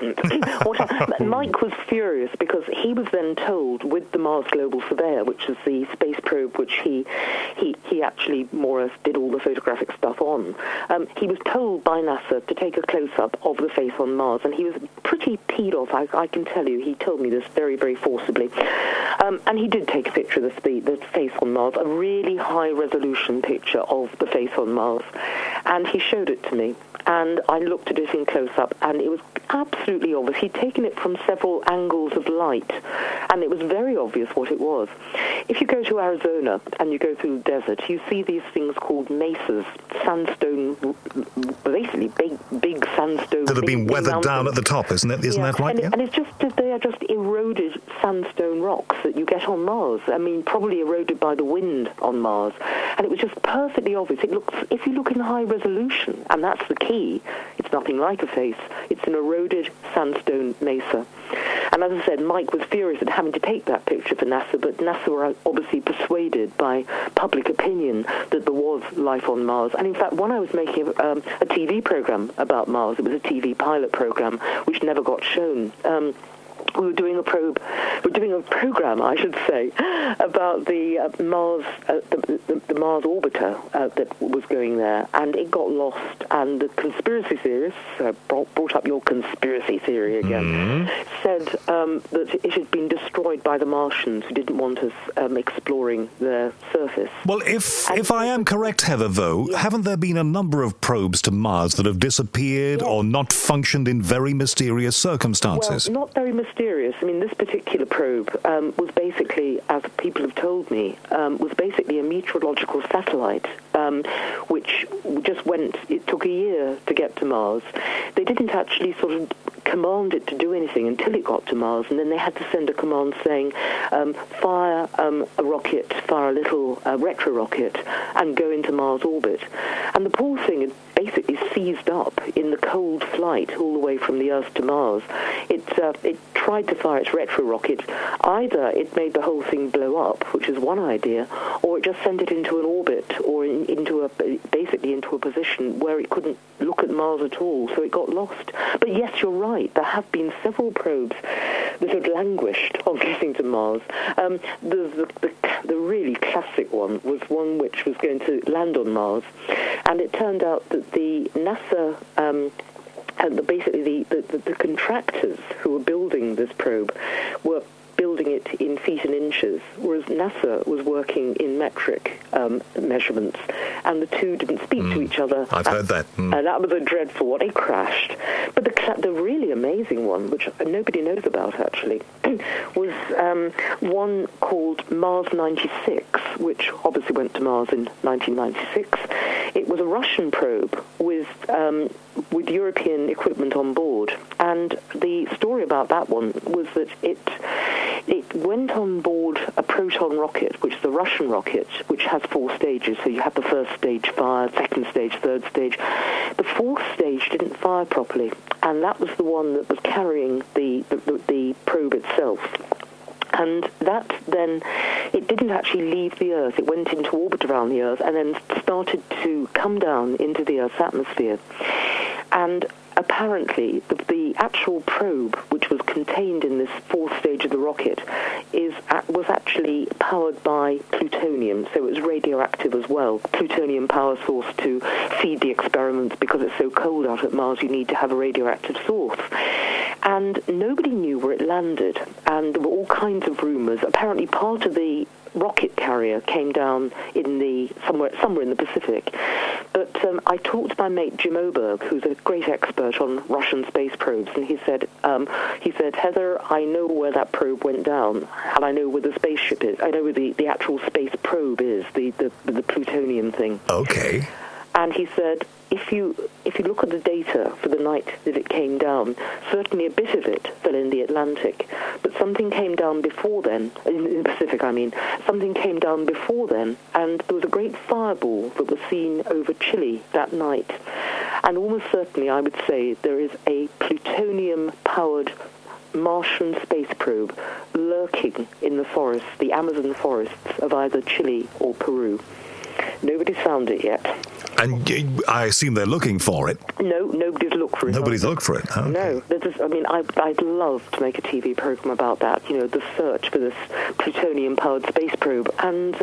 Mike was furious because he was then told with the Mars Global Surveyor, which is the space probe which he actually more or less did all the photographic stuff on, he was told by NASA to take a close-up of the face on Mars, and he was pretty peed off, I can tell you. He told me this very, very forcibly. And he did take a picture of the face on Mars, a really high-resolution picture of the face on Mars, and he showed it to me. And I looked at it in close-up, and it was absolutely obvious. He'd taken it from several angles of light, and it was very obvious what it was. If you go to Arizona and you go through the desert, you see these things called mesas, sandstone, basically big sandstone. That have been weathered down at the top, isn't it? Isn't that right? And it's just they are just eroded sandstone rocks that you get on Mars. I mean, probably eroded by the wind on Mars. And it was just perfectly obvious. It looks, if you look in high resolution, and that's the key, it's nothing like a face. It's an eroded sandstone mesa. And as I said, Mike was furious at having to take that picture for NASA, but NASA were obviously persuaded by public opinion that there was life on Mars. And in fact, when I was making a TV program about Mars, it was a TV pilot program, which never got shown. We were doing a program, I should say, about the Mars, the Mars orbiter that was going there, and it got lost. And the conspiracy theorists brought up your conspiracy theory again, said that it had been destroyed by the Martians who didn't want us exploring their surface. Well, if I am correct, Heather, though, haven't there been a number of probes to Mars that have disappeared or not functioned in very mysterious circumstances? Well, not very mysterious. I mean, this particular probe was basically, as people have told me, was basically a meteorological satellite, which just went, it took a year to get to Mars. They didn't actually sort of command it to do anything until it got to Mars, and then they had to send a command saying, fire a rocket, fire a little retro rocket, and go into Mars orbit. And the poor thing had basically seized up in the cold flight all the way from the Earth to Mars. It tried to fire its retro rocket. Either it made the whole thing blow up, which is one idea, or it just sent it into an orbit or into a position where it couldn't look at Mars at all, so it got lost. But yes, you're right. There have been several probes that have languished on getting to Mars. The really classic one was one which was going to land on Mars, and it turned out that the NASA basically the contractors who were building this probe were building it in feet and inches, whereas NASA was working in metric measurements, and the two didn't speak to each other. I've heard that. And that was a dreadful one. It crashed. But the really amazing one, which nobody knows about actually, was one called Mars 96, which obviously went to Mars in 1996. It was a Russian probe with European equipment on board, and the story about that one was that it went on board a Proton rocket, which is a Russian rocket, which has 4 stages. So you have the first stage fire, second stage, third stage. The fourth stage didn't fire properly, and that was the one that was carrying the probe itself. And that then, it didn't actually leave the Earth. It went into orbit around the Earth and then started to come down into the Earth's atmosphere. And apparently, the actual probe, which was contained in this fourth stage of the rocket, was actually powered by plutonium, so it was radioactive as well. Plutonium power source to feed the experiments, because it's so cold out at Mars, you need to have a radioactive source. And nobody knew where it landed, and there were all kinds of rumors. Apparently, part of the rocket carrier came down in somewhere in the Pacific. But I talked to my mate Jim Oberg, who's a great expert on Russian space probes, and he said, Heather, I know where that probe went down, and I know where the spaceship is. I know where the actual space probe is, the plutonium thing. Okay. And he said, if you look at the data for the night that it came down, certainly a bit of it fell in the Atlantic, but something came down before then, in the Pacific I mean, something came down before then, and there was a great fireball that was seen over Chile that night. And almost certainly I would say there is a plutonium-powered Martian space probe lurking in the forests, the Amazon forests of either Chile or Peru. Nobody's found it yet. And I assume they're looking for it. No, nobody's looked for it. Nobody's looked for it. Okay. No, I'd love to make a TV program about that. The search for this plutonium-powered space probe, and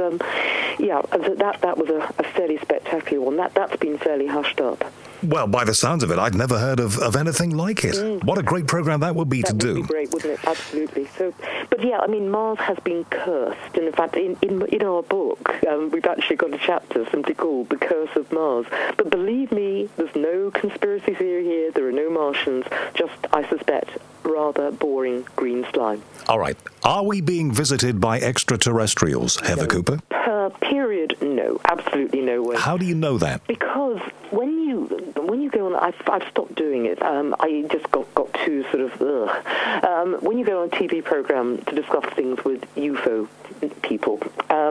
that was a fairly spectacular one. That's been fairly hushed up. Well, by the sounds of it, I'd never heard of anything like it. What a great program that would be to do. That would be great, wouldn't it? Absolutely. So, but yeah, Mars has been cursed, and in fact, in our book, we've actually got a chapter simply called "The Curse of Mars." But believe me, there's no conspiracy theory here. There are no Martians. Just, I suspect, rather boring green slime. All right. Are we being visited by extraterrestrials, Heather Cooper? Period. No, absolutely no way. How do you know that? Because when you go on, I've stopped doing it. I just got too sort of when you go on a TV program to discuss things with UFO people,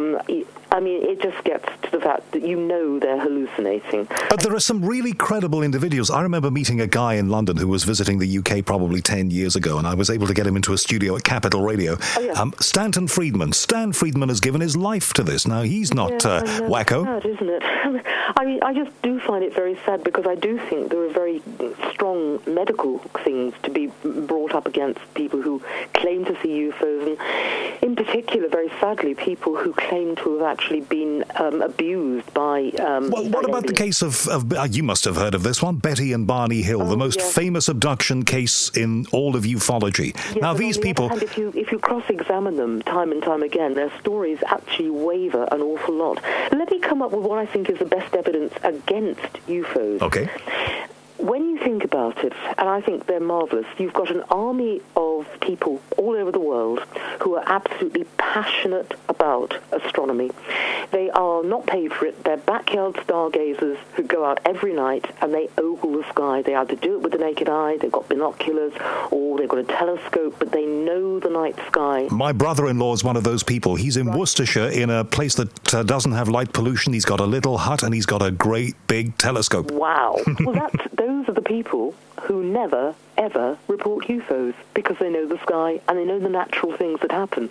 it just gets to the fact that they're hallucinating. But there are some really credible individuals. I remember meeting a guy in London who was visiting the UK probably 10 years ago, and I was able to get him into a studio at Capital Radio. Oh, yeah. Stanton Friedman. Stan Friedman has given his life to this. Now, he's not wacko. Sad, isn't it? I just do find it very sad, because I do think there are very strong medical things to be brought up against people who claim to see UFOs, and in particular, very sadly, people who claim to have actually been abused by... what about the case of you must have heard of this one, Betty and Barney Hill, the most famous abduction case in all of ufology. Yes, now, these people... And if you cross-examine them time and time again, their stories actually waver an awful lot. Let me come up with what I think is the best evidence against UFOs. Okay. When you think about it, and I think they're marvellous, you've got an army of people all over the world who are absolutely passionate about astronomy. They are not paid for it. They're backyard stargazers who go out every night and they ogle the sky. They either do it with the naked eye, they've got binoculars, or they've got a telescope, but they know the night sky. My brother-in-law is one of those people. He's in Worcestershire in a place that doesn't have light pollution. He's got a little hut and he's got a great big telescope. Wow. Well, those are the people who never, ever report UFOs, because they know the sky and they know the natural things that happen.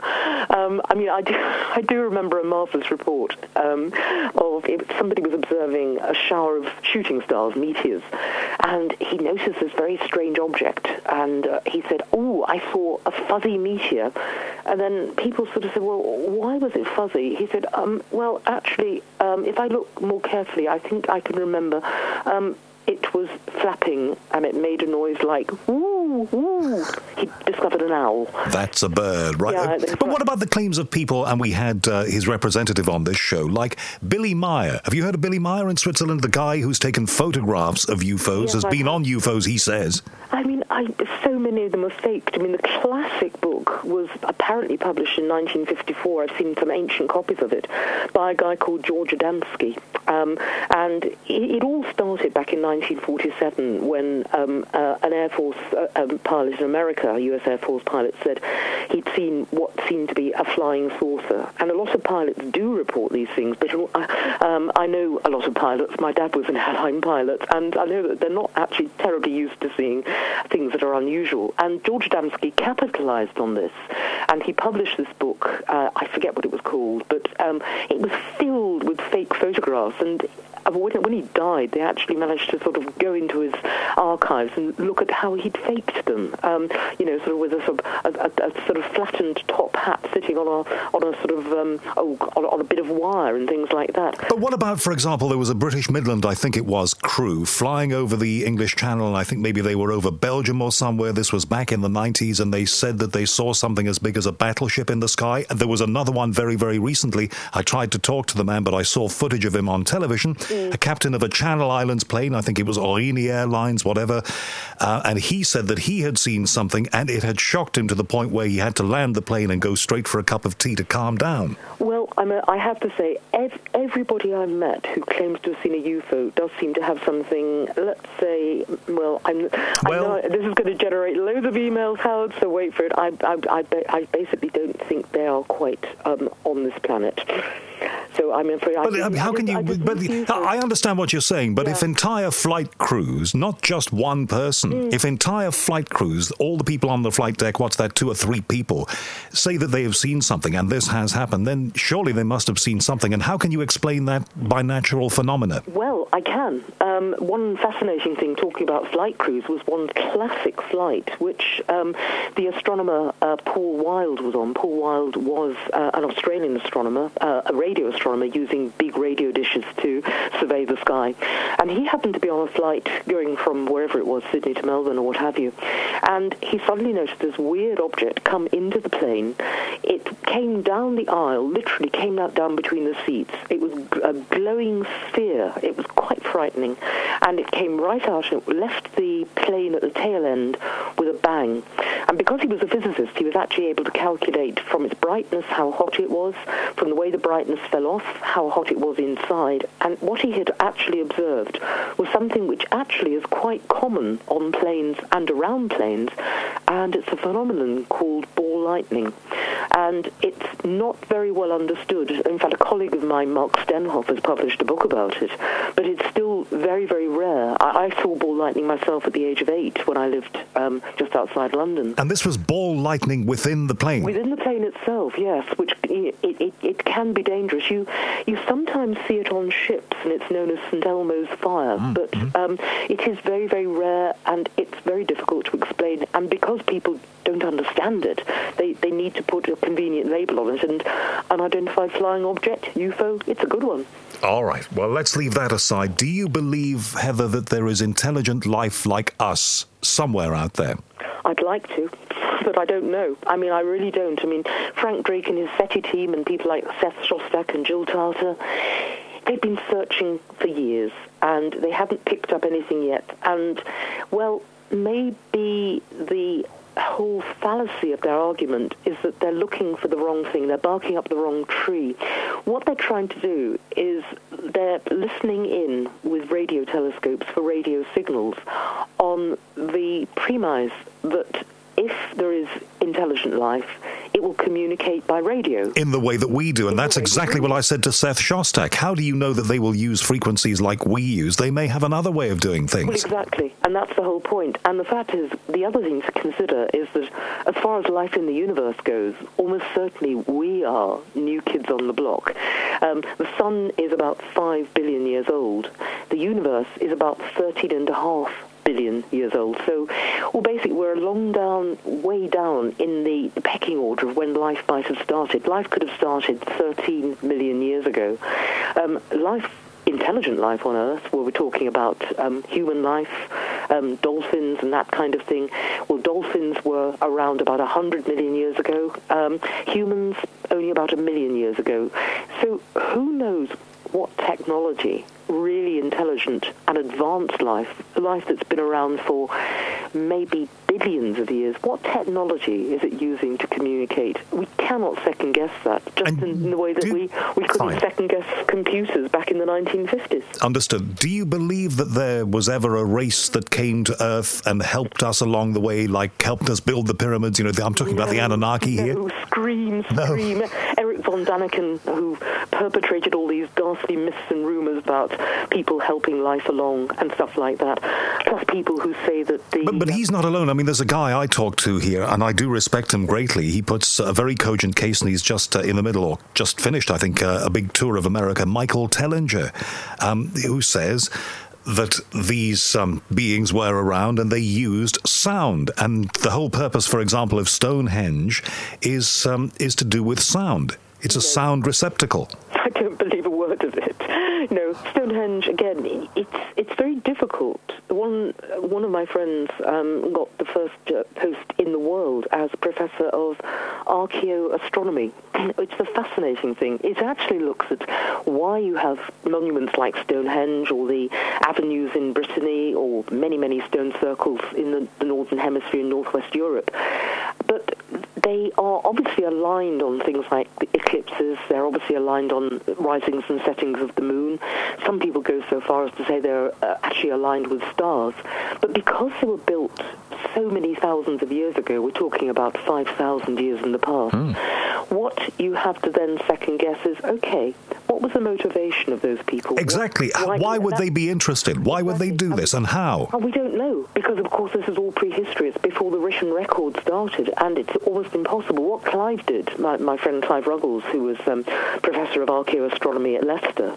I do remember a marvellous report of somebody was observing a shower of shooting stars, meteors, and he noticed this very strange object, and he said, "Oh, I saw a fuzzy meteor." And then people sort of said, "Well, why was it fuzzy?" He said, "Well, actually, if I look more carefully, I think I can remember. It was flapping, and it made a noise like, woo, woo." He discovered an owl. That's a bird, right? Yeah, but what about the claims of people, and we had his representative on this show, like Billy Meyer. Have you heard of Billy Meyer in Switzerland? The guy who's taken photographs of UFOs, has been on UFOs, he says. So many of them are faked. The classic book was apparently published in 1954. I've seen some ancient copies of it by a guy called George Adamski. And it all started started back in 1947 when an Air Force pilot in America, a U.S. Air Force pilot, said he'd seen what seemed to be a flying saucer. And a lot of pilots do report these things, but I know a lot of pilots. My dad was an airline pilot, and I know that they're not actually terribly used to seeing things that are unusual. And George Adamski capitalized on this, and he published this book. I forget what it was called, but it was filled with fake photographs, and when he died, they actually managed to sort of go into his archives and look at how he'd faked them. Sort of with a sort of flattened top hat sitting on a bit of wire and things like that. But what about, for example, there was a British Midland, I think it was, crew flying over the English Channel, and I think maybe they were over Belgium or somewhere. This was back in the 90s, and they said that they saw something as big as a battleship in the sky. And there was another one very, very recently. I tried to talk to the man, but I saw footage of him on television. A captain of a Channel Islands plane, I think it was Aurigny Airlines, whatever, and he said that he had seen something and it had shocked him to the point where he had to land the plane and go straight for a cup of tea to calm down. Well, I have to say, everybody I've met who claims to have seen a UFO does seem to have something, let's say, I know this is going to generate loads of emails, Howard, so wait for it. I basically don't think they are quite on this planet. So I'm afraid. I understand what you're saying, but if entire flight crews, not just one person, if entire flight crews, all the people on the flight deck, what's that, 2 or 3 people, say that they have seen something and this has happened, then surely they must have seen something. And how can you explain that by natural phenomena? Well, I can. One fascinating thing talking about flight crews was one classic flight, which the astronomer Paul Wild was on. Paul Wild was an Australian astronomer, a radio astronomer using big radio dishes to survey the sky. And he happened to be on a flight going from wherever it was, Sydney to Melbourne or what have you. And he suddenly noticed this weird object come into the plane. It came down the aisle, literally came out down between the seats. It was a glowing sphere. It was quite frightening. And it came right out and it left the plane at the tail end with a bang. And because he was a physicist, he was actually able to calculate from its brightness how hot it was, from the way the brightness fell off, how hot it was inside. And what he had actually observed was something which actually is quite common on planes and around planes, and it's a phenomenon called ball lightning. And it's not very well understood. In fact, a colleague of mine, Mark Stenhoff, has published a book about it, but it's still very, very rare. I saw ball lightning myself at the age of 8 when I lived just outside London. And this was ball lightning within the plane? Within the plane itself, yes, which it can be dangerous. You sometimes see it on ships, and it's known as St. Elmo's fire, but it is very, very rare, and it's very difficult to explain. And because people don't understand it, they need to put a convenient label on it, and unidentified flying object, UFO, it's a good one. All right, well, let's leave that aside. Do you believe, Heather, that there is intelligent life like us somewhere out there? I'd like to, but I don't know. I mean, I really don't. I mean, Frank Drake and his SETI team and people like Seth Shostak and Jill Tarter, they've been searching for years, and they haven't picked up anything yet. And, well, maybe the whole fallacy of their argument is that they're looking for the wrong thing. They're barking up the wrong tree. What they're trying to do is they're listening in with radio telescopes for radio signals on the premise that if there is intelligent life, it will communicate by radio. In the way that we do, and that's exactly what I said to Seth Shostak. How do you know that they will use frequencies like we use? They may have another way of doing things. Well, exactly, and that's the whole point. And the fact is, the other thing to consider is that as far as life in the universe goes, almost certainly we are new kids on the block. The sun is about 5 billion years old. The universe is about 13.5 billion years old. So, well, basically, we're way down in the pecking order of when life might have started. Life could have started 13 million years ago. Intelligent life on Earth, where we're talking about human life, dolphins and that kind of thing. Well, dolphins were around about 100 million years ago. Humans, only about 1 million years ago. So who knows what technology, really intelligent and advanced life that's been around for maybe billions of years. What technology is it using to communicate? We cannot second-guess that, just in the way that we couldn't second-guess computers back in the 1950s. Understood. Do you believe that there was ever a race that came to Earth and helped us along the way, like helped us build the pyramids? You know, I'm talking about the Anunnaki here. Scream. Eric von Daniken, who perpetrated all these ghastly myths and rumours about people helping life along and stuff like that, plus people who say that But he's not alone. I mean, there's a guy I talked to here, and I do respect him greatly. He puts a very cogent case, and he's just in the middle, or just finished, I think, a big tour of America, Michael Tellinger, who says that these beings were around and they used sound. And the whole purpose, for example, of Stonehenge is to do with sound. It's a sound receptacle. I don't believe a word of it. No, Stonehenge, again, it's very difficult. One of my friends got the first post in the world as professor of archaeoastronomy. It's a fascinating thing. It actually looks at why you have monuments like Stonehenge or the avenues in Brittany or many, many stone circles in the Northern Hemisphere in Northwest Europe. But they are obviously aligned on things like the eclipses. They're obviously aligned on risings and settings of the moon. Some people go so far as to say they're actually aligned with stars. But because they were built so many thousands of years ago, we're talking about 5,000 years in the past, what you have to then second guess is, okay, what was the motivation of those people? Exactly. Why would they be interested? Why would they do this, and how? We don't know, because of course this is all prehistory. It's before the written record started, and it's almost impossible. What Clive did, my friend Clive Ruggles, who was professor of archaeoastronomy at Leicester,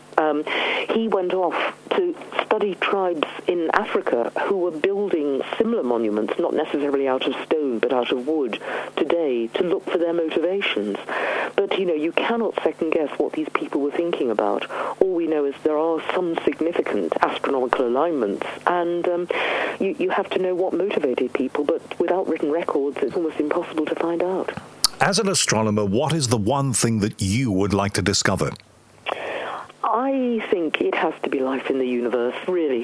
he went off to study tribes in Africa who were building similar monuments, not necessarily out of stone, but out of wood today, to look for their motivations. But, you cannot second-guess what these people were thinking about. All we know is there are some significant astronomical alignments, and you have to know what motivated people, but without written records, it's almost impossible to find out. As an astronomer, what is the one thing that you would like to discover? I think it has to be life in the universe, really.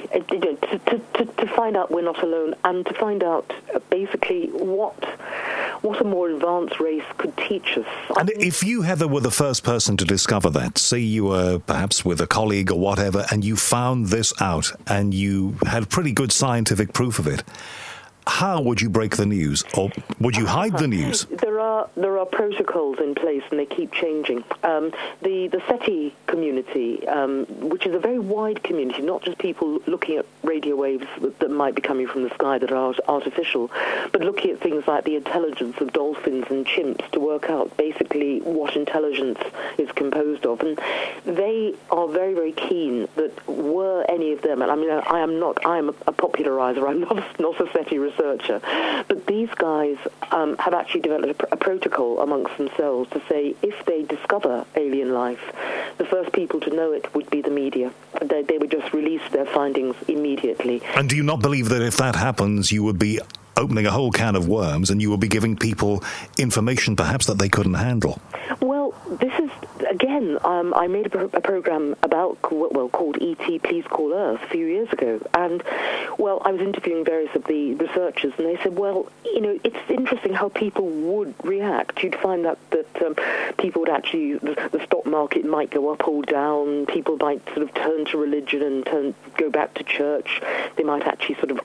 To find out we're not alone, and to find out basically what a more advanced race could teach us. And if you, Heather, were the first person to discover that, say you were perhaps with a colleague or whatever, and you found this out, and you had pretty good scientific proof of it, how would you break the news, or would you hide the news? There are protocols in place, and they keep changing. The SETI community, which is a very wide community, not just people looking at radio waves that might be coming from the sky that are artificial, but looking at things like the intelligence of dolphins and chimps to work out basically what intelligence is composed of. And they are very, very keen that were any of them, and I am a popularizer, I'm not a SETI researcher, but these guys have actually developed a protocol amongst themselves to say if they discover alien life, the first people to know it would be the media. They would just release their findings immediately. And do you not believe that if that happens, you would be opening a whole can of worms and you will be giving people information perhaps that they couldn't handle? Well, this is, again, I made a program called E.T. Please Call Earth a few years ago, and, I was interviewing various of the researchers, and they said, it's interesting how people would react. You'd find that people would actually, the stock market might go up or down, people might sort of turn to religion and go back to church, they might actually sort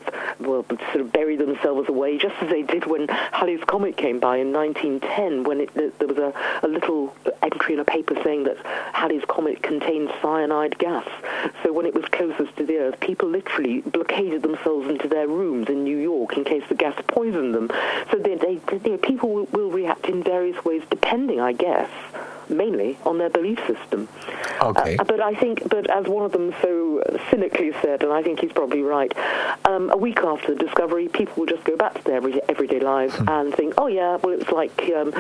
of bury themselves away, just as they did when Halley's Comet came by in 1910, when there was a little entry in a paper saying that Halley's Comet contained cyanide gas. So when it was closest to the Earth, people literally blockaded themselves into their rooms in New York in case the gas poisoned them. So people will react in various ways, depending, I guess, mainly on their belief system. Okay. But as one of them so cynically said, and I think he's probably right, a week after the discovery, people will just go back to their everyday lives and think, it's like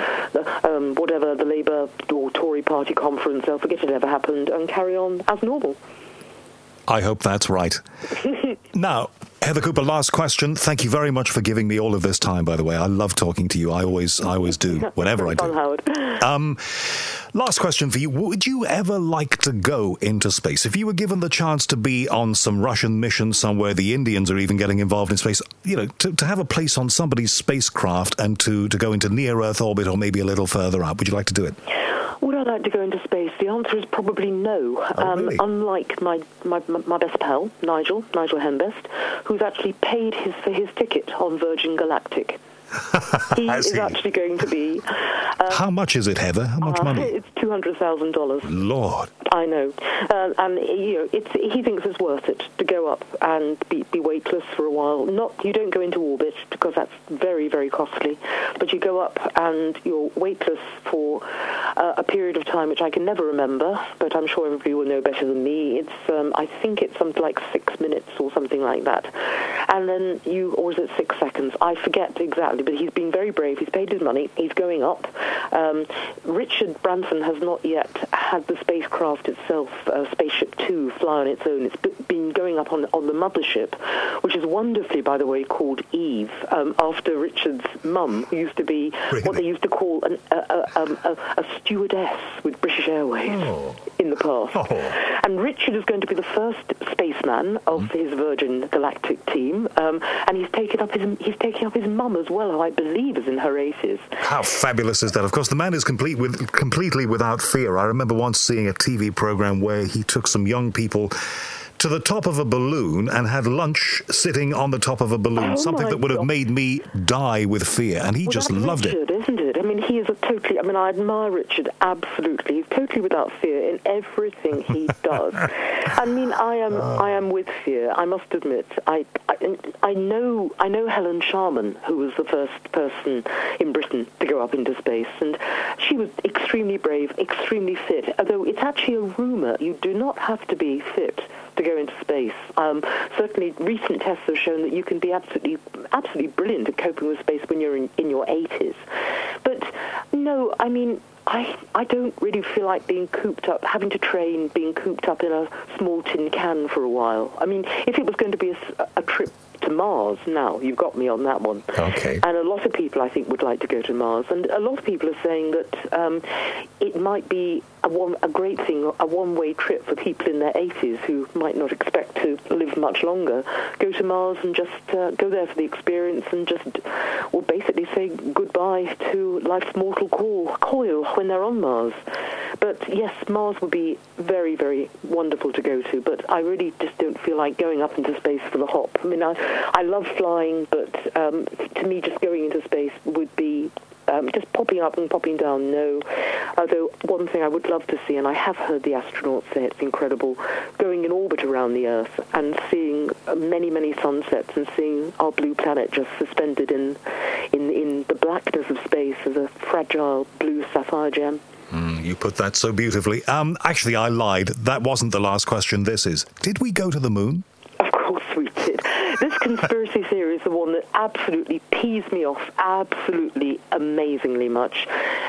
whatever, the Labour or Tory party conference, they'll forget it ever happened and carry on as normal. I hope that's right. Now, Heather Cooper, last question. Thank you very much for giving me all of this time, by the way. I love talking to you. I always do, whenever I do. Howard. Last question for you. Would you ever like to go into space? If you were given the chance to be on some Russian mission somewhere, the Indians are even getting involved in space, to have a place on somebody's spacecraft and to go into near-Earth orbit or maybe a little further up, would you like to do it? Would I like to go into space? The answer is probably no. Really? Unlike my best pal, Nigel Hembest, who's actually paid for his ticket on Virgin Galactic. He is actually going to be... How much is it, Heather? How much money? It's $200,000. Lord. I know. And he thinks it's worth it to go up and be weightless for a while. You don't go into orbit because that's very, very costly, but you go up and you're weightless for a period of time which I can never remember, but I'm sure everybody will know better than me. I think it's something like 6 minutes or something like that. And then or is it 6 seconds? I forget exactly, but he's been very brave. He's paid his money. He's going up. Richard Branson has not yet had the spacecraft itself, Spaceship Two, fly on its own. It's been going up on the mothership, which is wonderfully, by the way, called Eve, after Richard's mum, who used to be what they used to call a stewardess with British Airways in the past. And Richard is going to be the first spaceman of his Virgin Galactic team, and he's taking up his mum as well, who I believe is in her 80s. How fabulous is that? Of course, the man is completely without fear. I remember once seeing a TV program where he took some young people to the top of a balloon and had lunch sitting on the top of a balloon, something that would have made me die with fear, and he just loved Richard, it. Isn't it? I mean, he is I admire Richard absolutely. He's totally without fear in everything he does. I mean, I am with fear, I must admit. I know Helen Sharman, who was the first person in Britain to go up into space, and she was extremely brave, extremely fit, although it's actually a rumour you do not have to be fit to go into space. Certainly, recent tests have shown that you can be absolutely brilliant at coping with space when you're in your 80s. But no, I mean, I don't really feel like being cooped up, having to train, being cooped up in a small tin can for a while. I mean, if it was going to be a trip to Mars, now you've got me on that one. Okay. And a lot of people, I think, would like to go to Mars, and a lot of people are saying that it might be a great thing, a one-way trip for people in their 80s who might not expect to live much longer. Go to Mars and just go there for the experience and just, well, basically say goodbye to life's mortal coil when they're on Mars. But yes, Mars would be very, very wonderful to go to, but I really just don't feel like going up into space for the hop. I mean, I love flying, but to me, just going into space would be just popping up and popping down, no. Although one thing I would love to see, and I have heard the astronauts say it's incredible, going in orbit around the Earth and seeing many, many sunsets and seeing our blue planet just suspended in the blackness of space as a fragile blue sapphire gem. You put that so beautifully. Actually, I lied. That wasn't the last question. This is, did we go to the moon? Of course we did. This conspiracy theory is the one that absolutely pees me off absolutely amazingly much.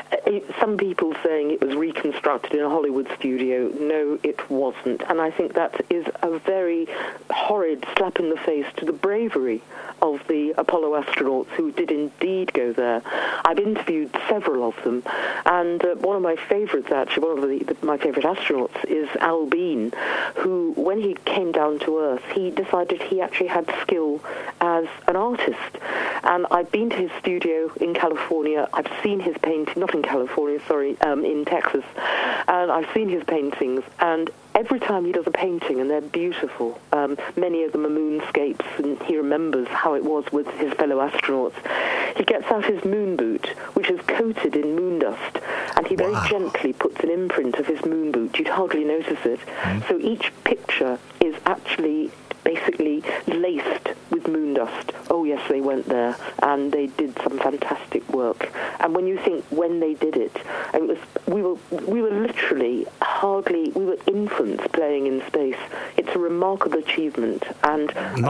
Some people saying it was reconstructed in a Hollywood studio. No, it wasn't. And I think that is a very horrid slap in the face to the bravery of the Apollo astronauts who did indeed go there. I've interviewed several of them, and one of my favourites, actually, one of my favourite astronauts is Al Bean, who, when he came down to Earth, he decided he actually had skill as an artist. And I've been to his studio in California. I've seen his painting, not in California, sorry, in Texas. And I've seen his paintings, and every time he does a painting, and they're beautiful, many of them are moonscapes, and he remembers how it was with his fellow astronauts. He gets out his moon boot, which is coated in moon dust, and he very gently puts an imprint of his moon boot. You'd hardly notice it. So each picture is actually basically laced with moon dust. Oh yes, they went there and they did some fantastic work. And when you think when they did it, and we were literally we were infants playing in space. It's a remarkable achievement. And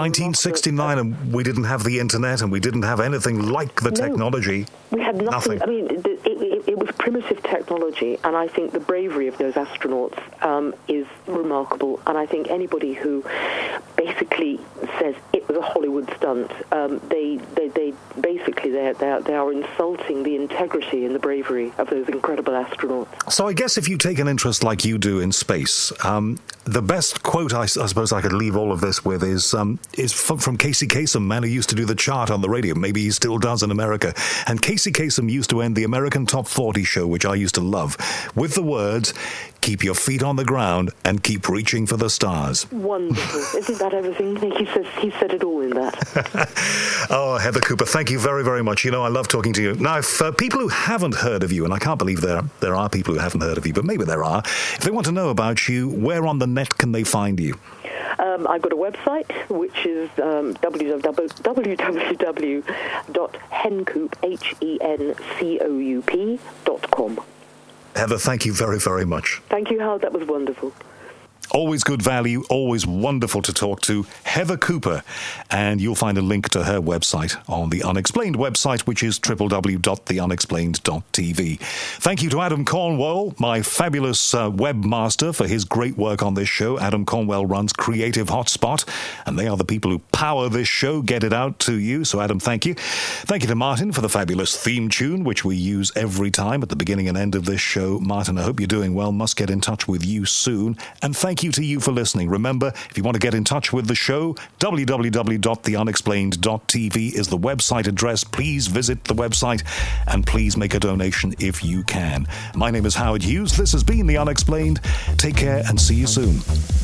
1969, and we didn't have the internet, and we didn't have anything like the technology. We had nothing. I mean, it was primitive technology, and I think the bravery of those astronauts is remarkable. And I think anybody who basically says it it was a Hollywood stunt. They basically are insulting the integrity and the bravery of those incredible astronauts. So I guess if you take an interest like you do in space, the best quote I suppose I could leave all of this with is from Casey Kasem, man who used to do the chart on the radio. Maybe he still does in America. And Casey Kasem used to end the American Top 40 show, which I used to love, with the words, "Keep your feet on the ground and keep reaching for the stars." Wonderful. Isn't that everything? He said it all in that. Oh, Heather Cooper, thank you very, very much. You know, I love talking to you. Now, for people who haven't heard of you, and I can't believe there are people who haven't heard of you, but maybe there are, if they want to know about you, where on the net can they find you? I've got a website, which is www.hencoup.com. Heather, thank you very, very much. Thank you, Howard. That was wonderful. Always good value, always wonderful to talk to. Heather Cooper. And you'll find a link to her website on the Unexplained website, which is www.theunexplained.tv. Thank you to Adam Cornwell, my fabulous webmaster, for his great work on this show. Adam Cornwell runs Creative Hotspot, and they are the people who power this show, get it out to you. So, Adam, thank you. Thank you to Martin for the fabulous theme tune, which we use every time at the beginning and end of this show. Martin, I hope you're doing well. Must get in touch with you soon. And thank you to you for listening. Remember, if you want to get in touch with the show, www.theunexplained.tv is the website address. Please visit the website and please make a donation if you can. My name is Howard Hughes. This has been The Unexplained. Take care and see you soon.